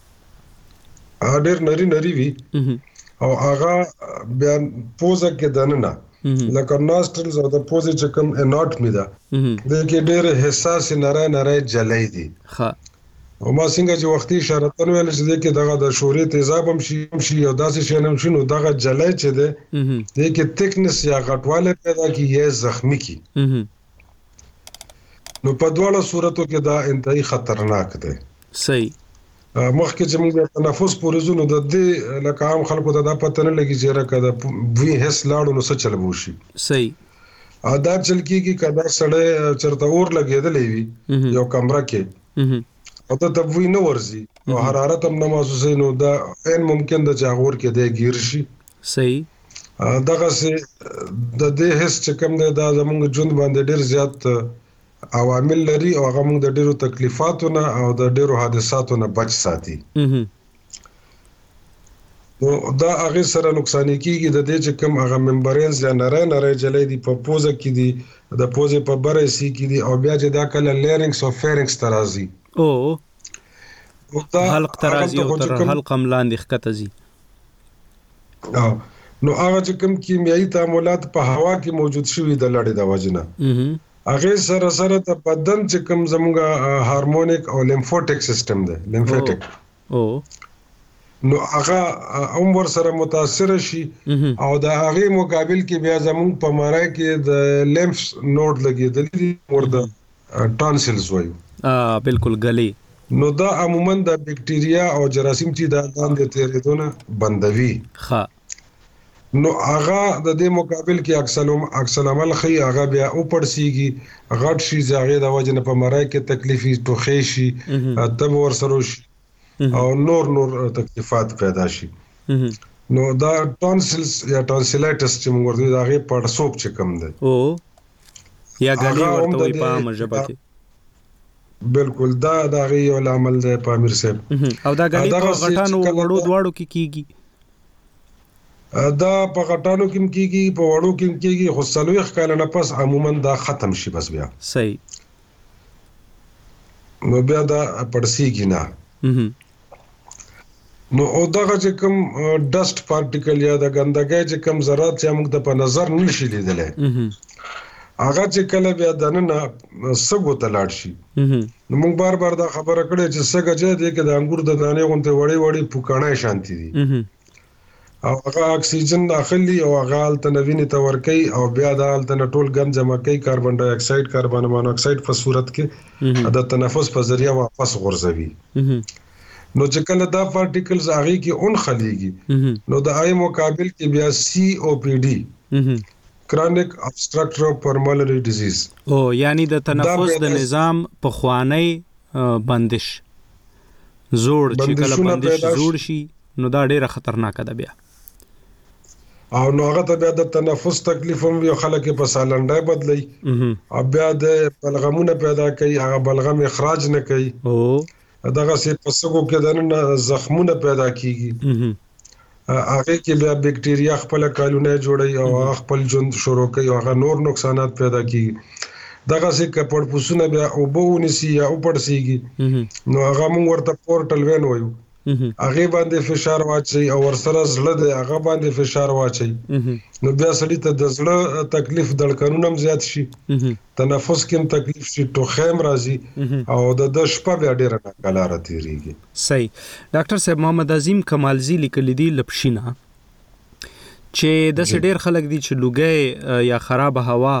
ډېر نری وي او هغه بیا پوزه کې دننه لکه نوسترلز او د پوزه چې کوم اناټمی ده د کې ډېر حساس نری جلای دي. او ما څنګه چې وختي اشاره تنو ویل چې کې دغه د شوري تیزاب هم شي او داسې شي نه شي نو دغه جلای چې ده د کې تکنس یا غټواله پیدا کی یا زخمی کی نو په دواړو صورتو کې دا انتهایی خطرناک ده. صحیح مخکې چې موږ تنفس پورې زونو د دې لکه عام خلکو ته دا پته نه لګي چې راکه د وی هس لاړو نو څه چلبو شي. صحیح ادا چل کیږي کدا سړی چرته اور لګیدلې وي یو کمره کې او ته تبوی نه ورزي او حرارت هم نه محسوسې نو دا ان ممکن د جاغور کې د گیر شي. صحیح دغه سه د دې هیڅ چې کوم دا زموږ ژوند باندې ډېر زیات عوامل لري او هغه موږ د ډېرو تکلیفاتو نه او د ډېرو حادثاتو نه بچ ساتي. نو دا هغه سره نقصان کیږي د دې چې کوم هغه ممبرینز یا نری جلې دي په پوزه کې دي د پوزه په بره سي کې دي او بیا چې دا کله لیرنګس او فیرنګس ترازي او حلق ترازی او تر حلق ملاندې ښکته زی نو هغه چې کوم کیمیاوي تعاملات په هوا کې موجود شوي د لړې د وجنه هغه سره سره د بدن چې کوم زموږه هارمونیک او لیمفوټیک سیستم دی لیمفیټیک نو هغه عمر سره متاثر شي او د هغه مقابل کې بیا زموږ په مارای کې د لیمف نود لګیدل دي ورته ټانسلز وایو بالکل غلي نو دا عموما د بکټیریا او جراثیم چې د لاندې تیریدونه بندوي ښه نو هغه د دې مقابل کې اکثر عمل خي هغه بیا او پړسيږي غټ شي زاغه د وجنه په مړای کې تکلیفي ټوخې شي تب ور سره شي او نور تکلیفات پیدا شي نو دا ټانسلز یا ټانسیلایټس چې موږ ورته دا غي پړسوب چې کم ده او یا غالي ورته وي په مجبه کې بالکل دا غي یو عمل ده په امیر صاحب او دا غالي په غټانو وړو دواړو کې کیږي دا په غټانو کې کیږي په وړو کې کیږي خو سلوخ کال نه پس عموما دا ختم شي بس بیا صحیح نو بیا دا پړسیږي نه نو او دغه چې کوم ډست پارټیکل یا د ګندګۍ چې کوم ذرات چې موږ د په نظر نشي لیدلې هغه چې کله بیا دنه سګو ته لاړ شي نو موږ بار دا خبره کړې چې سګه چې د انګور د دانې غونته وړي پوکانه شانتي دي او هغه اکسیجن داخلي او هغه التنویني تورکی او بیا د التنټول ګن جمع کوي کاربن ډای اکساید کاربن مونوکساید په صورت کې د تنفس په ذریعہ واپس غورځوي نو چې کله دا پارټیکلز هغه کې اون خليږي نو د آی مقابل کې بیا سی او پی ډی کرونیک ابستراکټیو پلمونری ډیزیز او یعنی د تنفس د نظام په خوانی بندش زوړ چې کله بندش زوړ شي نو دا ډیره خطرناک ده بیا او نو هغه ته بیا د تنفس تکلیف هم یو خلک په سالنډای بدلی او بیا د بلغمونه پیدا کوي هغه بلغم اخراج نه کوي او دغه سي پسګو کې دنه زخمونه پیدا کیږي هغه کې بیا بکټیریا خپل کالونه جوړي او خپل ژوند شروع کوي او هغه نور نقصانات پیدا کیږي دغه سي کپړ پوسونه بیا او بونسي یا او پړسيږي نو هغه موږ ورته پورټل وین وایو هغه باندې فشار واچي او ورسره زړه د هغه باندې فشار واچي نو بیا سړی ته د زړه تکلیف دړکنونه هم زیات شي تنفس کې تکلیف شي ټوخم راځي او د شپه بیا ډیره ناکلاره تیریږي صحیح ډاکټر صاحب محمد عظیم کمالزی لیکل دي لپشینا چې د ډیر خلک دي چې لوګي یا خراب هوا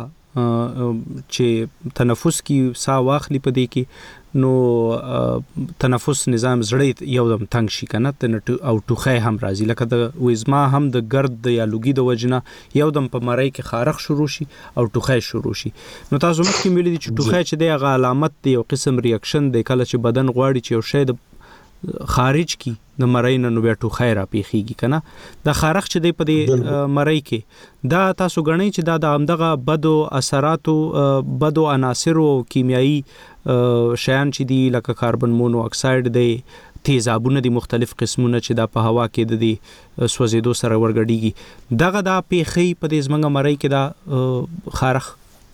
چې تنفس کی سا واخلي پدې کې نو تنفس نظام زړه یو دم تنگ شي کنه او ټوخه هم راځي لکه د وزما هم د ګرد یا لوګي د وجنه یو دم په مړی کې خارخ شروع شي او ټوخه شروع شي نو تاسو مخکې ملي چې ټوخه چې د علامت دی یو قسم ریاکشن دی کله چې بدن غواړي چې یو شی خارج کی د مړی نه نو بیا ټوخه را پیخیږي کنه د خارخ چې دی په دې مړی کې دا تاسو غنئ چې دا د امدغه بدو اثراتو بدو عناصرو کیمیاوي شیان چې دی لکه کاربن مونو اکساید دی تیزابونه دي مختلف قسمونه چې دا په هوا کې د دې سوځیدو سره ورګډيږي دغه دا پیخي په دې زمنګ مړی کې دا خارخ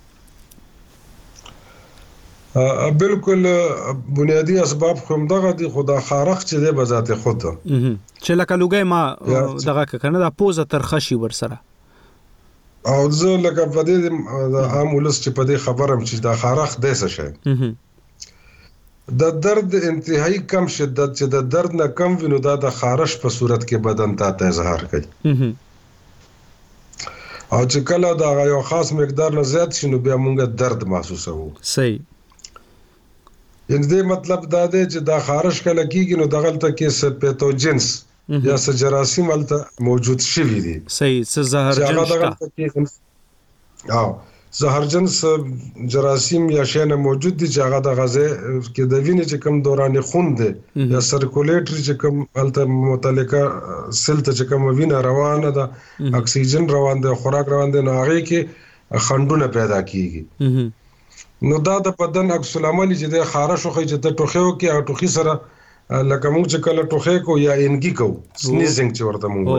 بالکل بنیادی اسباب کوم دغه دي خدا خارخ چې دی بذات خود چې لکه لوګي ما دغه کنه دا پوزه ترخشي ور سره او زه لکه په دې عام ولس چې په دې خبرم چې دا خارخ دی څه شي د درد انتهایی کم شدت چې د درد نه کم وینو دا د خارش په صورت کې بدن ته اظهار کوي او چې کله دا یو خاص مقدار نه زیات شنو بیا مونږ درد محسوسو صحیح یعنی دې مطلب دا دی چې دا خارش کله کیږي نو دغلته کې سپیتوجنس یا جراثیم الته موجود شوی دي صحیح زهرجن او زهرجن جراثیم یا شینه موجود دي چې هغه د غذا کې د وینې چې کوم دوران خون دي یا سرکولیټری چې کوم الته متعلقه سلته چې کوم وینه روانه ده اکسیجن روان ده خوراک روان ده نو هغه کې خندونه پیدا کیږي نو دا د بدن عکس العمل چې د خارش خو چې ته ټوخه کې او ټوخي سره لکه موږ چې کله ټوخه کو یا انګي کو سنیزنګ چې ورته موږ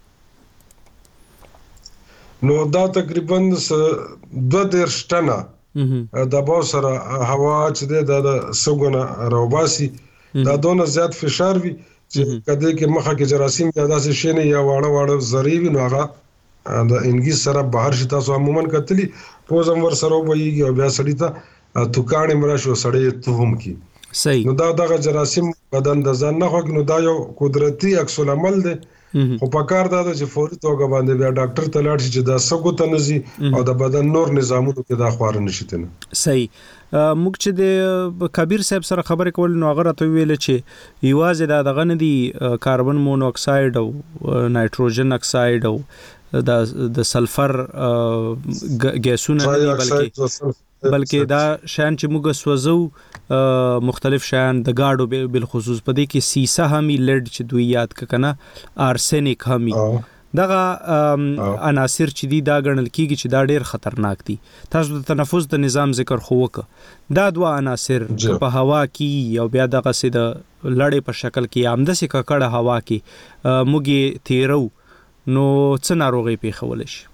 نو دا تقریبا 2 ټنه د باو سره هوا چې د سګونه روباسي دا دونه زیات فشار وي چې کده کې مخه کې جراثیم پیدا شي نه یا واړه زری وي نو هغه د انګلیس سره بهر شي. تاسو عموما کتلی پوزم ور سره وایي او بیا سړی ته توکانې مرشو سړی توهم کی صحیح. نو دا دغه جراثیم بدن د ځان نه خوږ نو دا یو قدرتي عکس العمل دی خو په کار دا چې فوري توګه باندې بیا ډاکټر ته لاړ شي چې دا سګو ته نزي او د بدن نور نظامونو کې دا خوار نشي تنه. صحیح. موږ چې د کبیر صاحب سره خبرې کول نو هغه راته ویل چې یوازې دا دغه نه دي کاربن مونوکساید او نایټروجن اکساید او د سلفر ګیسونه نه بلکې دا شان چې موږ سوځو مختلف شان د گاډو بل خصوص پدې کې سیسه همي لډ چې دوی یاد ککنه ارسنیک همي دغه عناصر چې دي دا ګڼل کیږي چې دا ډېر خطرناک دي. تاسو د تنفس د نظام ذکر خو وک دا دوه عناصر په هوا کې او بیا دغه سي د لړې په شکل کې آمده سي ککړه هوا کې موږ تیرو نو څه ناروغي پیښول شي.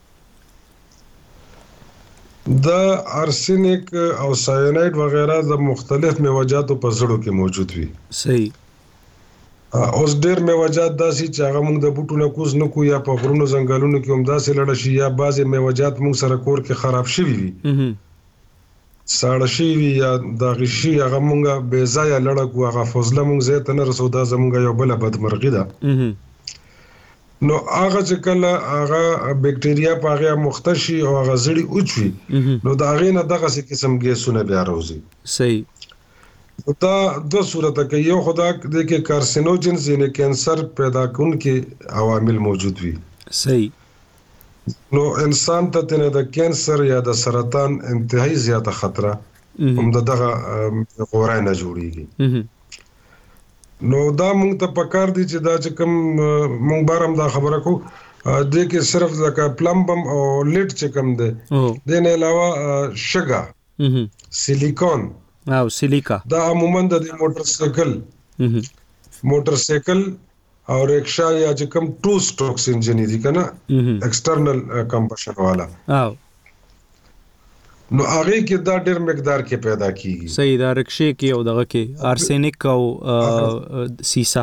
د ارسنیک او سایناید وغیرہ د مختلف میوجاتو په زړو کې موجود وي. صحیح. اوس ډېر میوجات داسي چې هغه موږ د بوټو نه کوز نه کو یا په غرونو ځنګلونو کې هم داسې لړ شي یا بعضي میوجات موږ سره کور کې خراب شي وي ساړه شي وي یا د غشي هغه موږ بې ځای لړ کو هغه فضله موږ زه ته نه رسو دا زموږ یو بل بدمرغي ده. نو هغه چې کله هغه بکټریا په هغه مختشي او هغه زړی اوچوي نو دا هغه نه دغه قسم ګیسونه بیا راوځي. صحیح. دا دوه صورته کې یو خدا د کې کارسینوجنز یعنی کینسر پیدا کوونکي عوامل موجود وي. صحیح. نو انسان ته تنه د کینسر یا د سرطان انتهایی زیاته خطر هم دغه غوړای نه جوړیږي. نو دا مونږ ته پکار دي چې دا چې کوم مونږ بارم دا خبره کو د کې صرف لکه پلمبم او لیډ چې کوم ده د نه علاوه شګه سیلیکون او سیلیکا دا عموما د موټر سایکل او رکشا یا چې کوم ټو سټروکس انجن دي کنه ایکسټرنل کمبشن والا نو هغه کې دا ډېر مقدار کې پیدا کیږي. صحیح. دا رکشې کې او دغه کې ارسنیک او سیسا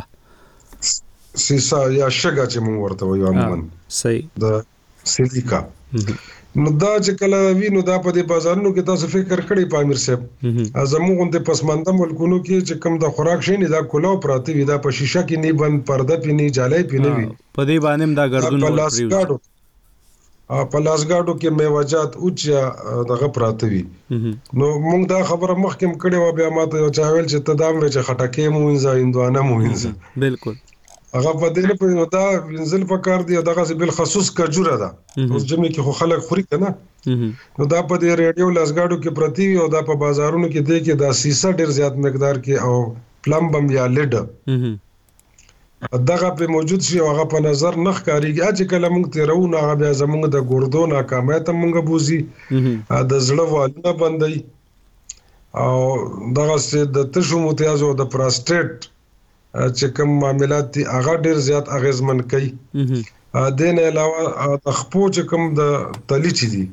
یا شګه چې موږ ورته وایو عموما. صحیح. د سیلیکا نو دا چې کله وینو دا په دې بازارونو کې تاسو فکر کړی پامیر صاحب زموږ د پسمانده ملکونو کې چې کوم د خوراک شي نه دا کولاو پراتی وي دا په شیشه کې نه بند پرده پینی جالای پینی وي په دې باندې دا ګردون په لاسګاډو کې میوجات اوچ دغه پراته وي. نو موږ دا خبره مخکې کړې و بیا ماته یو چا ویل چې تدام چې خټکې مو وینځه هندوانه مو وینځه بالکل هغه په دې په دا وینځل پکار دی دغه بل خصوص کجوره ده اوس جمع کې خو خلک خوري کنه نو دا په دې ریډیو لاسګاډو کې پرتی وي او دا په بازارونو کې دی کې دا سیسه ډیر زیات مقدار کې او پلمبم یا لیډ دغه په موجود شي او هغه په نظر نخ کاریږي چې کله موږ تیرو نه هغه بیا زموږ د ګردو ناکامیت موږ بوزي د زړه والونه بندي او دغه څه د تشو متیازو د پراسټیټ چې کوم معاملات دي هغه ډیر زیات اغیزمن کوي. د نه علاوه د خپو چې کوم د تلی چي دي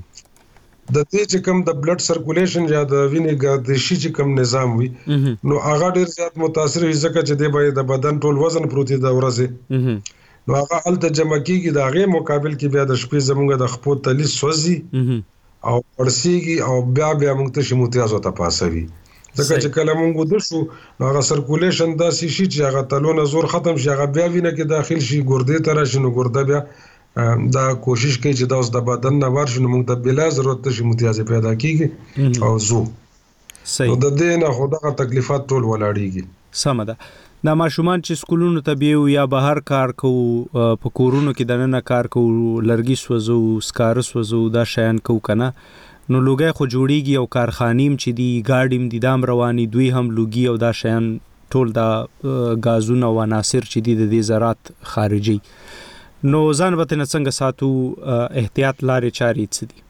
د دې چې کوم د بلډ سرکولیشن یا د وینې ګردشي چې کوم نظام وي نو هغه ډیر زیات متاثر وي ځکه چې د بدن ټول وزن پروتي د ورځې نو هغه الته جمع کیږي د هغه مقابل کې بیا د شپې زموږ د خپو تلی سوځي او پړسيږي او بیا موږ ته شموتیازو ته پاسوي ځکه چې کله موږ د شو هغه سرکولیشن داسې شي چې هغه تلونه زور ختم شي هغه بیا وینه کې داخل شي ګردې ته راشي نو ګرده بیا دا کوشش کوي چې دا اوس د بدن نه ورشي نو موږ ته بلا ضرورت شي متیازه پیدا کیږي او زو صحیح د دې نه خو دغه تکلیفات ټول ولاړیږي. سم ده. دا ماشومان چې سکولونو ته بیو یا بهر کار کوو په کورونو کې دننه کار کوو لرګي سوځو سکار سوځو دا شیان کوو کنه نو لوګي خو جوړیږي او کارخانیم چې دی ګاډیم دي دام رواني دوی هم لوګي او دا شیان ټول دا غازونه او عناصر چې دي د دې زراعت خارجي نو ځان وته نه څنګه ساتو احتیاط لارې چاري څه دي؟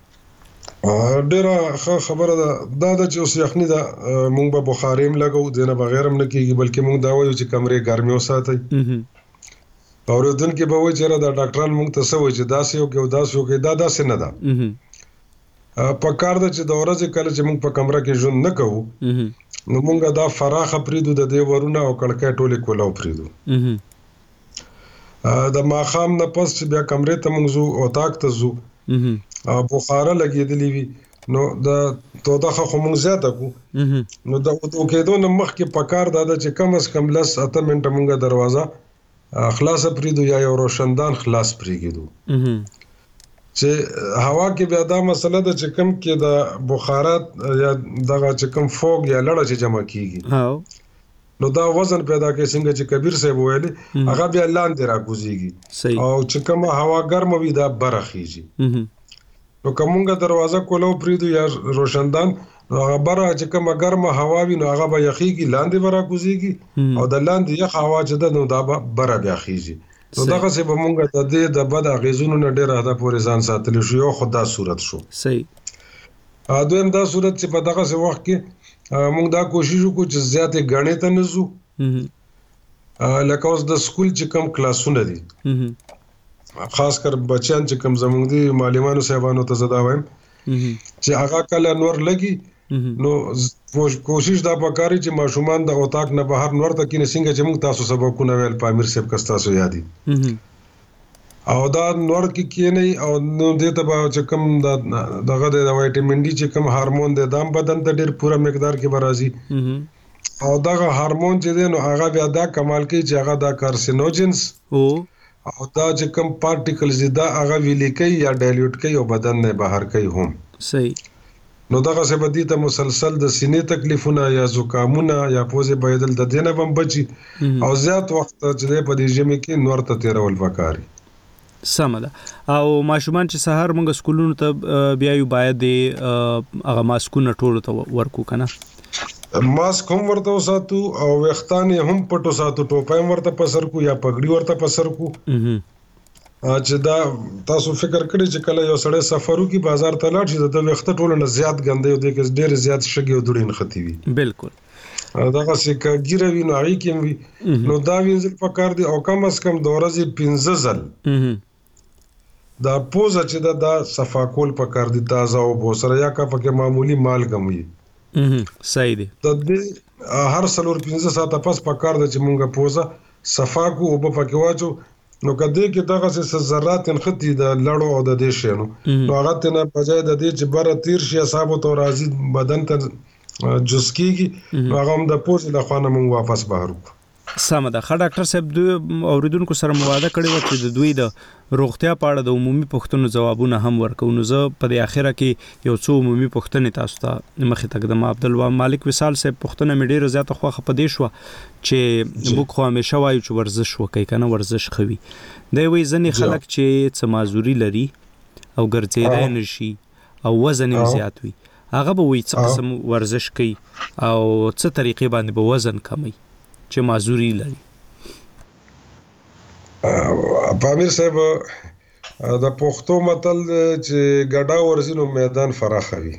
ډیره خبره ده دا چې اوس یخني ده مونږ به بخاریم لګو دنه بغیر هم نه کیږي بلکې مونږ دا وایو چې کمرې ګرمي وساتي او ردن کې به وایي چې دا ډاکټران مونږ ته څه وایي چې داسې یو کې داسې یو کې دا داسې نه ده په کار ده چې د ورځې کله چې مونږ په کمره کې ژوند نه کوو نو مونږ دا فراخه پریدو د دې ورونه او کړکۍ ټوله کولاو پریدو د ماخام نه پس چې بیا کمرې ته مونږ زو او تاک ته زو بخاره لګېدلې وي نو د تودخه خو مونږ زیاته کو نو د کېدو نه مخکې پکار دا چې کم از کم 10 منټه مونږ دروازه خلاص پریدو یا یو روشندان خلاص پریږدو چې هوا کې بیا دا مسله ده چې کم کې د بخارات یا دغه چې کم فوګ یا لړه چې جمع کیږي نو دا وزن پیدا کوي څنګه چې کبیر صاحب ویلي هغه بیا لاندې راکوزيږي او چې کوم هوا ګرم وي دا برخیږي نو کومه دروازه کولو پریدو یا روشندان نو هغه بره چې کومه ګرمه هوا وي نو هغه به یخیږي لاندې راکوزيږي او د لاندې یخ هوا چې ده نو دا بره بیا خيږي نو دغه څه به مونږ ته د بد اغیزونو نه ډېر هدا پورې ځان ساتل شو یو خدا صورت شو صحیح دویم دا صورت چې په دغه وخت کې مونږ دا کوشش وکړو چې زیاتې غاڼې ته نزو لکه اوس د سکول چې کم کلاسونه دي خاص کر بچیان چې کم زمونږ دي معلمانو صاحبانو ته زدا وایم چې هغه کله نور لګي نو کوشش دا وکړي چې ماشومان د اوتاک نه بهر نور ته کې نسنګ چې موږ تاسو سبقونه ویل پامیر صاحب کستاسو یادي او دا نور کې نه او نو دې ته چې کم دغه د وټامین ډي چې کم هورمون د دام بدن ته ډېر پوره مقدار کې برازي او دغه هورمون چې نو هغه بیا دا کمال کوي چې هغه دا کارسینوجنز او دا چې کم پارټیکلز دا هغه ویلي کوي یا ډایلیوټ کوي او بدن نه بهر کوي هم صحیح نو دغه څه بدی ته مسلسل د سینې تکلیفونه یا زکامونه یا پوزې بایدل د دینه بم بچي او زیات وخت چې په دې ژمي کې نور ته تیرول وکاري سمه او ماشومان چې سحر موږ سکولونو ته بیا یو باید هغه ماسکونه ټول ته ورکو کنه ماسک هم ورته وساتو او وختانه هم پټو ساتو ټوپایم ورته پسر کو یا پګړی ورته پسر کو چې دا تاسو فکر کړئ چې کله یو سړی سفرو کې بازار ته لاړ شي د وخت ټول نه زیات ګندې او د ډېر زیات شګي او دوړین ختی وي بالکل دغه څه ګیره وی نو هغه کې وي نو دا وینځل پکار دي او کم از کم د ورځې 15 ځل دا پوزه چې دا صفا کول پکار دي تازه او بو سره یا کا پکې معمولی مالګم وي صحیح دي د هر څلور 15 ساعته پس پکار دي چې مونږه پوزه صفا کو او په پکې واچو نو کدی کې دغه څه ذرات انختی د لړو او د دې شنو نو هغه ته نه بجای د دې چې بره تیر شي حساب تو راځي بدن ته جز کیږي هغه هم د پوز له خوانه مونږ واپس بهر کو سمه ده ډاکټر صاحب دوی اوریدونکو سره مواده کړی و چې د دوی د روغتیا په اړه د عمومي پوښتنو ځوابونه هم ورکو نو زه په دې اخره کې یو څو عمومي پوښتنې تاسو ته مخې تقدم عبدالله مالک وصال صاحب پوښتنه مې ډیره زیاته خوخه پدې شو چې موږ خو همیشه وایو چې ورزش وکړئ کنه ورزش خوي دا وی ځنې خلک چې څه معذوري لري او ګرځېدای نشي او وزن یې زیات وي هغه به وایي څه قسم ورزش کوي او څه طریقې باندې به وزن کموي چې معذوري لري پامیر صاحب د پښتو متل چې ګډا ورزینو میدان فراخوي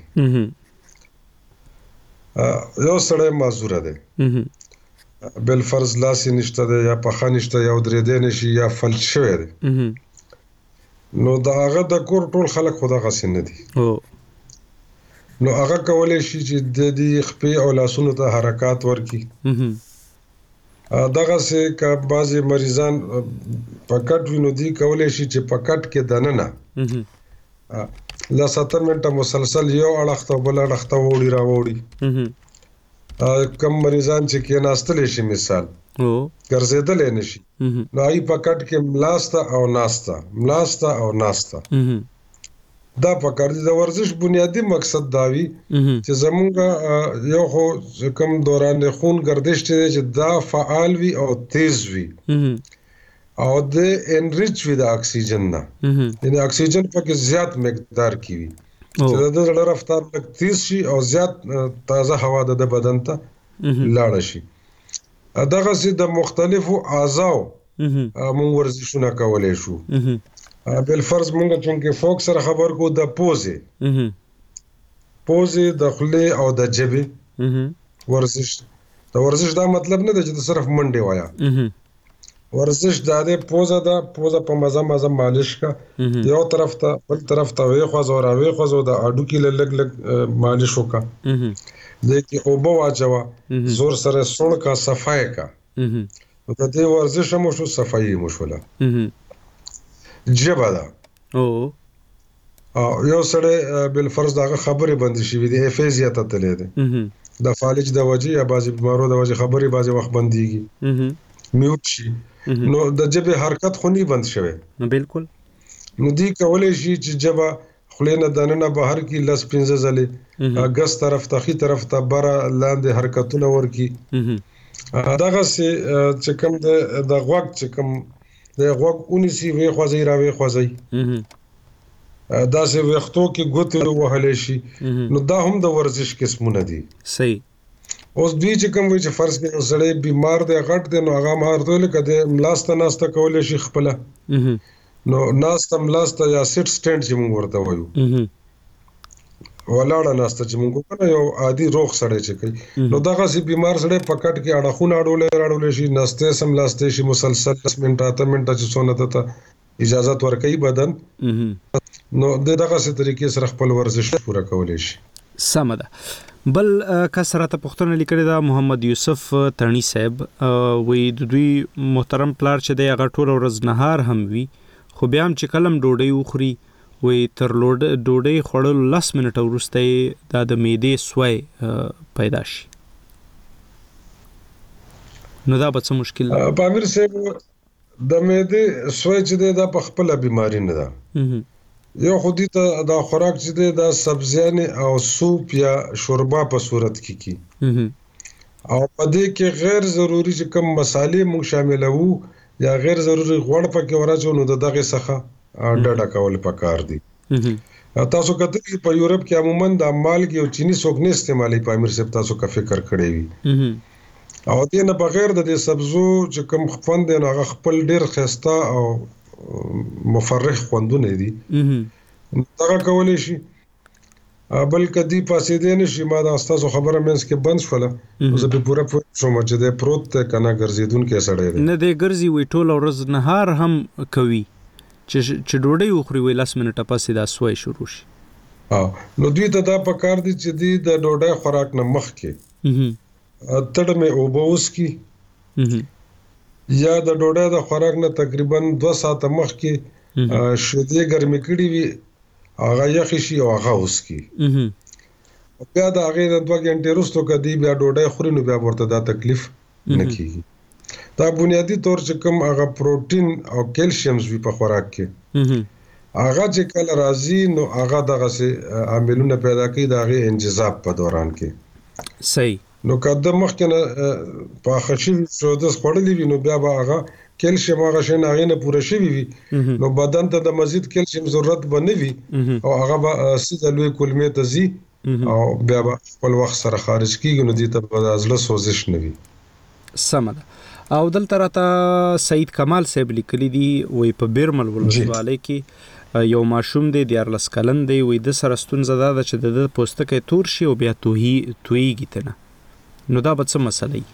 یو سړی معذور دی بل فرض لاسي نشته دی یا پخا نشته یا درې دی نشي یا فلج شوی دی نو دا هغه د کور ټول خلک خدا غسین نه دي نو هغه کولای شي چې د دې خپې او لاسونو ته حرکات ورکړي دغه څه کا بعضی مریضان پکټ وینو دي کولای شي چې پکټ کې دننه لا 70 منټه مسلسل یو اړخته بل اړخته وړي راوړي کم مریضان چې کې ناستل شي مثال ګرځیدل نه شي نو ای پکټ کې ملاستا او ناستا دا پکار دي د ورزش بنیادی مقصد داوی چې زمونږ یو خو کوم دوران خون گردش چې دا فعال وي او تیز وي او د انریچ وي د اکسیجن نه یعنی اکسیجن پکې زیات مقدار کې وي چې د زړه رفتار لږ تیز شي او زیات تازه هوا د بدن ته لاړ شي دغه سي د مختلفو اعضاء مونږ ورزشونه کولای شو بل فرض مونږ چې فوکس سره خبر کو د پوزه د خله او د جبه ورزش دا مطلب نه دی چې صرف منډه وایا ورزش د دې پوزه په مزه مالش کا یو طرف ته بل طرف ته وې خو زو راوي خو زو د اډو کې لګ مالش وکا د کې اوبو واچوا زور سره سون کا صفای کا د دې ورزش مو شو صفای مو شولا جبا دا او یو سره بل فرض دغه خبره بند شي وي د افیزیا ته تللی دی د فالج د وجې یا بعضی بیمارو د وجې خبره بعضی وخت بنديږي میوټ شي نو د جبه حرکت خونی بند شوه نو بالکل نو دی کولای شي چې جبه خلینه دننه بهر کی لس 15 ځله اگست طرف ته خي طرف ته بره لاندې حرکتونه ورکی دغه سي چې کوم د غوږ چې کوم د غوږ اونسي وي خوځي راوي خوځي دا سه وختو کې ګوتې وهلې شي نو دا هم د ورزش قسمونه دي صحیح اوس دوی چې کوم وي چې فرض کړئ سړی بیمار دی غټ دی نو هغه مارته لکه د ملاسته ناسته کولای شي خپل نو ناسته ملاسته یا سټ سټند چې موږ ورته وایو ولاړه ناسته چې موږ کنه یو عادي روغ سړی چې کوي نو دغه سي بیمار سړی پکټ کې اړخونه اړولې شي ناسته سم لاسته شي مسلسل 10 منټه 8 منټه چې څونه ته اجازه ورکړي بدن نو دغه څه طریقې سره خپل ورزش پوره کولای شي سم ده بل کسرت پښتون لیکل دا محمد یوسف ترنی صاحب وې د دوی محترم پلار چې د هغه ټول ورځ نهار هم وی خو بیا هم چې کلم ډوډۍ وخوري وې تر ډوډۍ خوړل 10 منټه وروسته د معدې سوی پیدا شي نو دا به څه مشکل پامیر صاحب د معدې سوی چې دا په خپل بیماری نه ده یو خودی ته دا خوراک چې دا سبزیان او سوپ یا شوربا په صورت کې کی او په دې کې غیر ضروری چې کوم مصالې موږ شاملو یا غیر ضروری غوړ پکې ورچو نو دغه څخه ډډه کول پکار دي تاسو کته په یورپ کې عموما د مالګي او چینی څوک نه استعمالي په امیر صاحب تاسو کا فکر کړی وي او دې نه بغیر د سبزو چې کوم خوند نه هغه خپل ډیر خسته او مفرح خوندونه دي دا کولای شي بلکې دی پاسې دې نشي ما دا تاسو خبره مینس کې بند شوله زه به پوره شوم چې د پروت کنه ګرځیدون کې سړی نه دی ګرځي وي ټول ورځ نهار هم کوي چې ډوډۍ وخوري وي 10 منټه پاسې دا سوی شروع شي نو دوی ته دا پکار دي چې دی د ډوډۍ خوراک نه مخ کې تړ مې اوبوس کی یا د ډوډۍ د خوراک نه تقریبا 2 ساعته مخ کې شیدې ګرمې کړې وي هغه یخ شي او هغه اوس کی بیا د هغه د 2 غنټې وروسته کدی بیا ډوډۍ خوري نو بیا ورته دا تکلیف نه کیږي دا بنیادی طور چې کوم هغه پروتین او کیلشیم وی په خوراک کې هغه چې کله راځي نو هغه دغه سه عاملونه پیدا کوي د هغه انجذاب په دوران کې صحیح نو کده مخکنه په خشي شو د خړلې وي نو بیا به هغه کیلشیم هغه شین هغه نه پوره شي وي نو بدن ته د مزید کیلشیم ضرورت بنوي او هغه به سیده لوی کولمې ته زی او بیا به خپل وخت سره خارج کیږي نو دې ته به ازله سوزش نه وي سمه او دلته راته سید کمال صاحب لیکلي دي وې په بیرمل ولسوالۍ کې یو ماشوم دی 14 کلن دی وې د سره ستونزه ده چې د پوستکي تور شي او بیا توهیږي تنه نو دا به څه مسله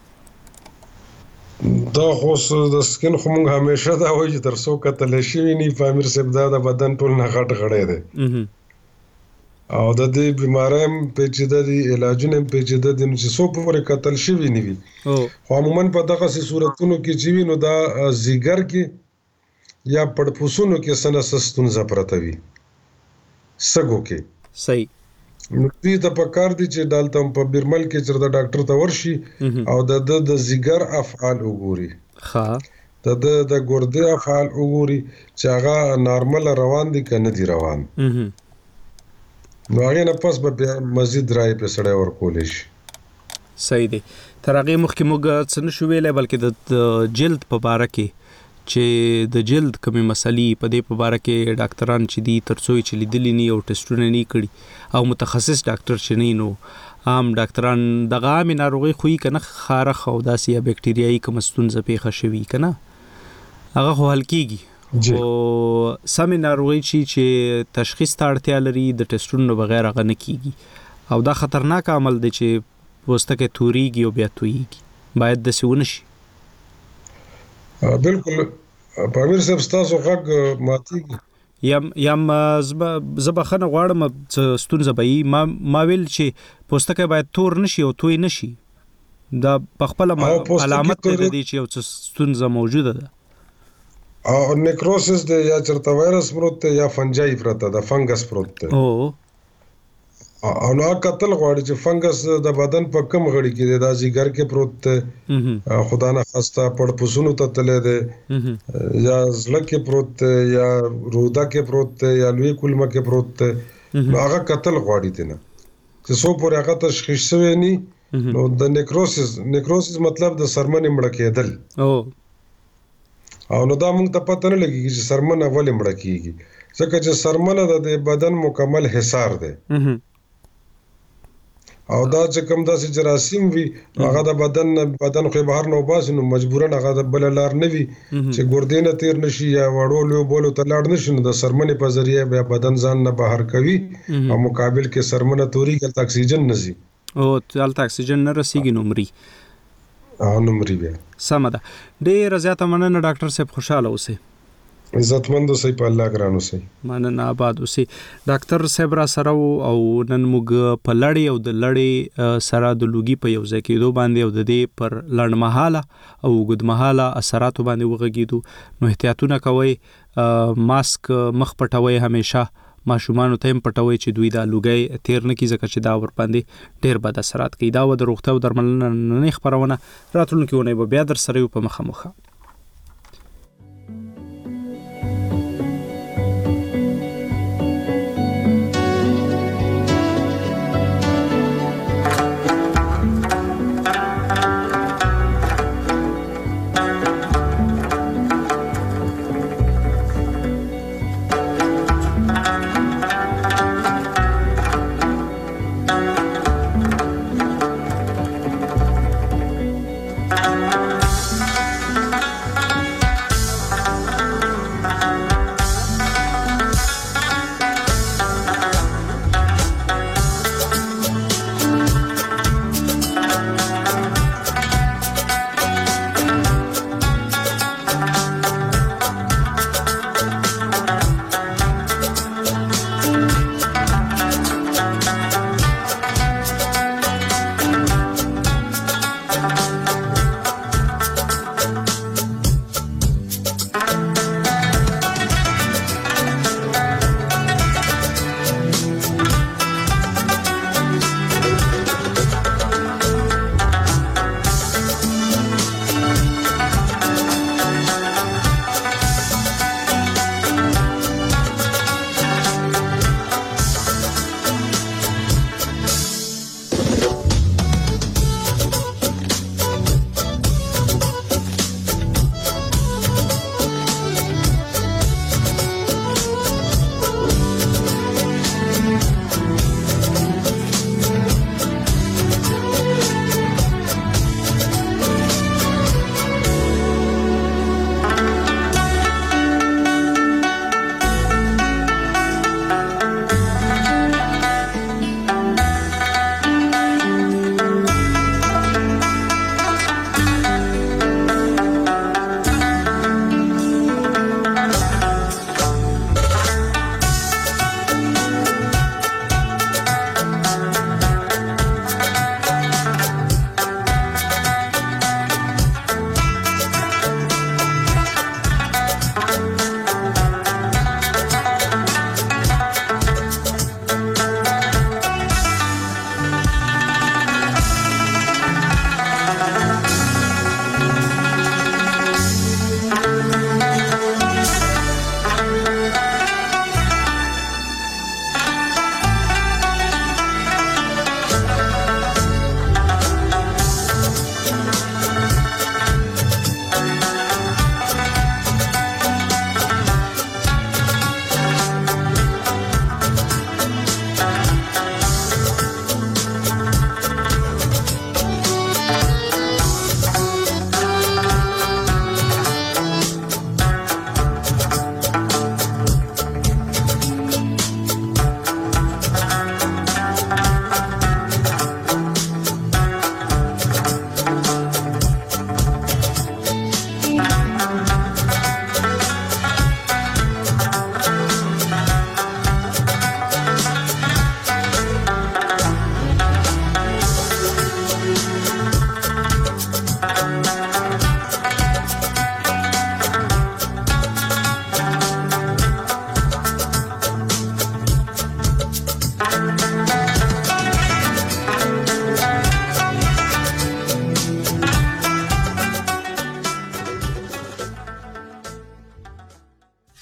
دا خو د سکن خو موږ همیشه دا وایي چې تر څو کتل شي نه فامیر سب دا د بدن ټول نه غټ غړې ده او د دې بیماریم پیچیده دي علاجونه پیچیده دي چې څو پورې کتل شي نه وي خو عموما په دغه صورتونو کې چې وي نو دا زیګر کې یا پړپوسونو کې سنسستون زپرته وي سګو کې صحیح نو دې ته پکار دي چې دالته په بیرمل کې چې د ډاکټر ته ورشي او د زیګر افعال وګوري ها د ګردې افعال وګوري چې هغه نارمل روان دي کنه دي روان نو هغه نه پس به مزید راي په سړی ورکول شي صحیح دي تر هغه مخکې موږ څه نشو ویلې بلکې د جلد په باره کې چې د جلد کومې مسلې په دې په باره کې ډاکټران چې دي ترڅو چې لیدلی نه او ټیسټونه نه کړي او متخصص ډاکټر چې نه نو عام ډاکټران دغه عام ناروغي خو یې کنه خارخ او داسې یا بکټریایي کوم ستونزه پیښه شوي کنه هغه خو حل کیږي او سم ناروغي چې تشخیص ته اړتیا لري د ټیسټونو بغیر هغه نه کیږي او دا خطرناک عمل دی چې پوستکي توريږي او بیا تویږي باید د سونه شي بالکل پامیر صاحب تاسو غږ ماتيږي یم زبخنه غواړم ستونزه به ما ویل چې پوستکی باید تور نشي او توی نشي دا بخپل علامت دی چې یو ستونزه موجوده ده او نیکروسس دی یا چرته وایرس پروت دی یا فنجای پروت ده فنګس پروت دی او نو قتل غواړي چې فنګس د بدن په کم غړي کې دی د ځیګر کې پروت دی خدا نه خسته پړ پسونو ته تللی دی یا زړه کې پروت دی یا روده کې پروت دی یا لوی کولمه کې پروت دی نو هغه قتل غواړي دی نه چې څو پورې هغه تشخیص شوی نه نو د نیکروسس مطلب د سرمنې مړه کېدل او نو دا موږ ته پته نه لګیږي چې سرمنه ولې مړه کیږي ځکه چې سرمنه د بدن مکمل حصار دی او دا چې کوم داسې جراثیم وي هغه د بدن خو بهر نه وباسي نو مجبورن هغه د بل لار نه وي چې ګردې نه تیر نشي یا وړو بولو ته لاړ نشي نو د سرمنې په ذریعه بیا بدن ځان نه بهر کوي او مقابل کې سرمنه توري کې اکسیجن نزي او تلته اکسیجن نه رسیږي نو مري بیا سم ده ډېر زیاته مننه ډاکټر صاحب خوشاله اوسئ عزتمند اوسئ په الله ګران اوسئ مننه آباد اوسئ ډاکټر صاحب را سره او نن موږ په لړۍ او د لړۍ سره د لوګي په یو ځای کېدو باندې او د دې پر لنډمهاله او اوږدمهاله اثراتو باندې وغږېدو نو احتیاطونه کوئ ماسک مخ پټوئ همیشه ماشومانو ته هم پټوي چې دوی دا لوګي تیر نه کی ځکه چې دا ور باندې ډېر بد اثرات کوي دا و د روغتیا او درملنې خبرونه راتلونکي ونه به بیا در سره په مخه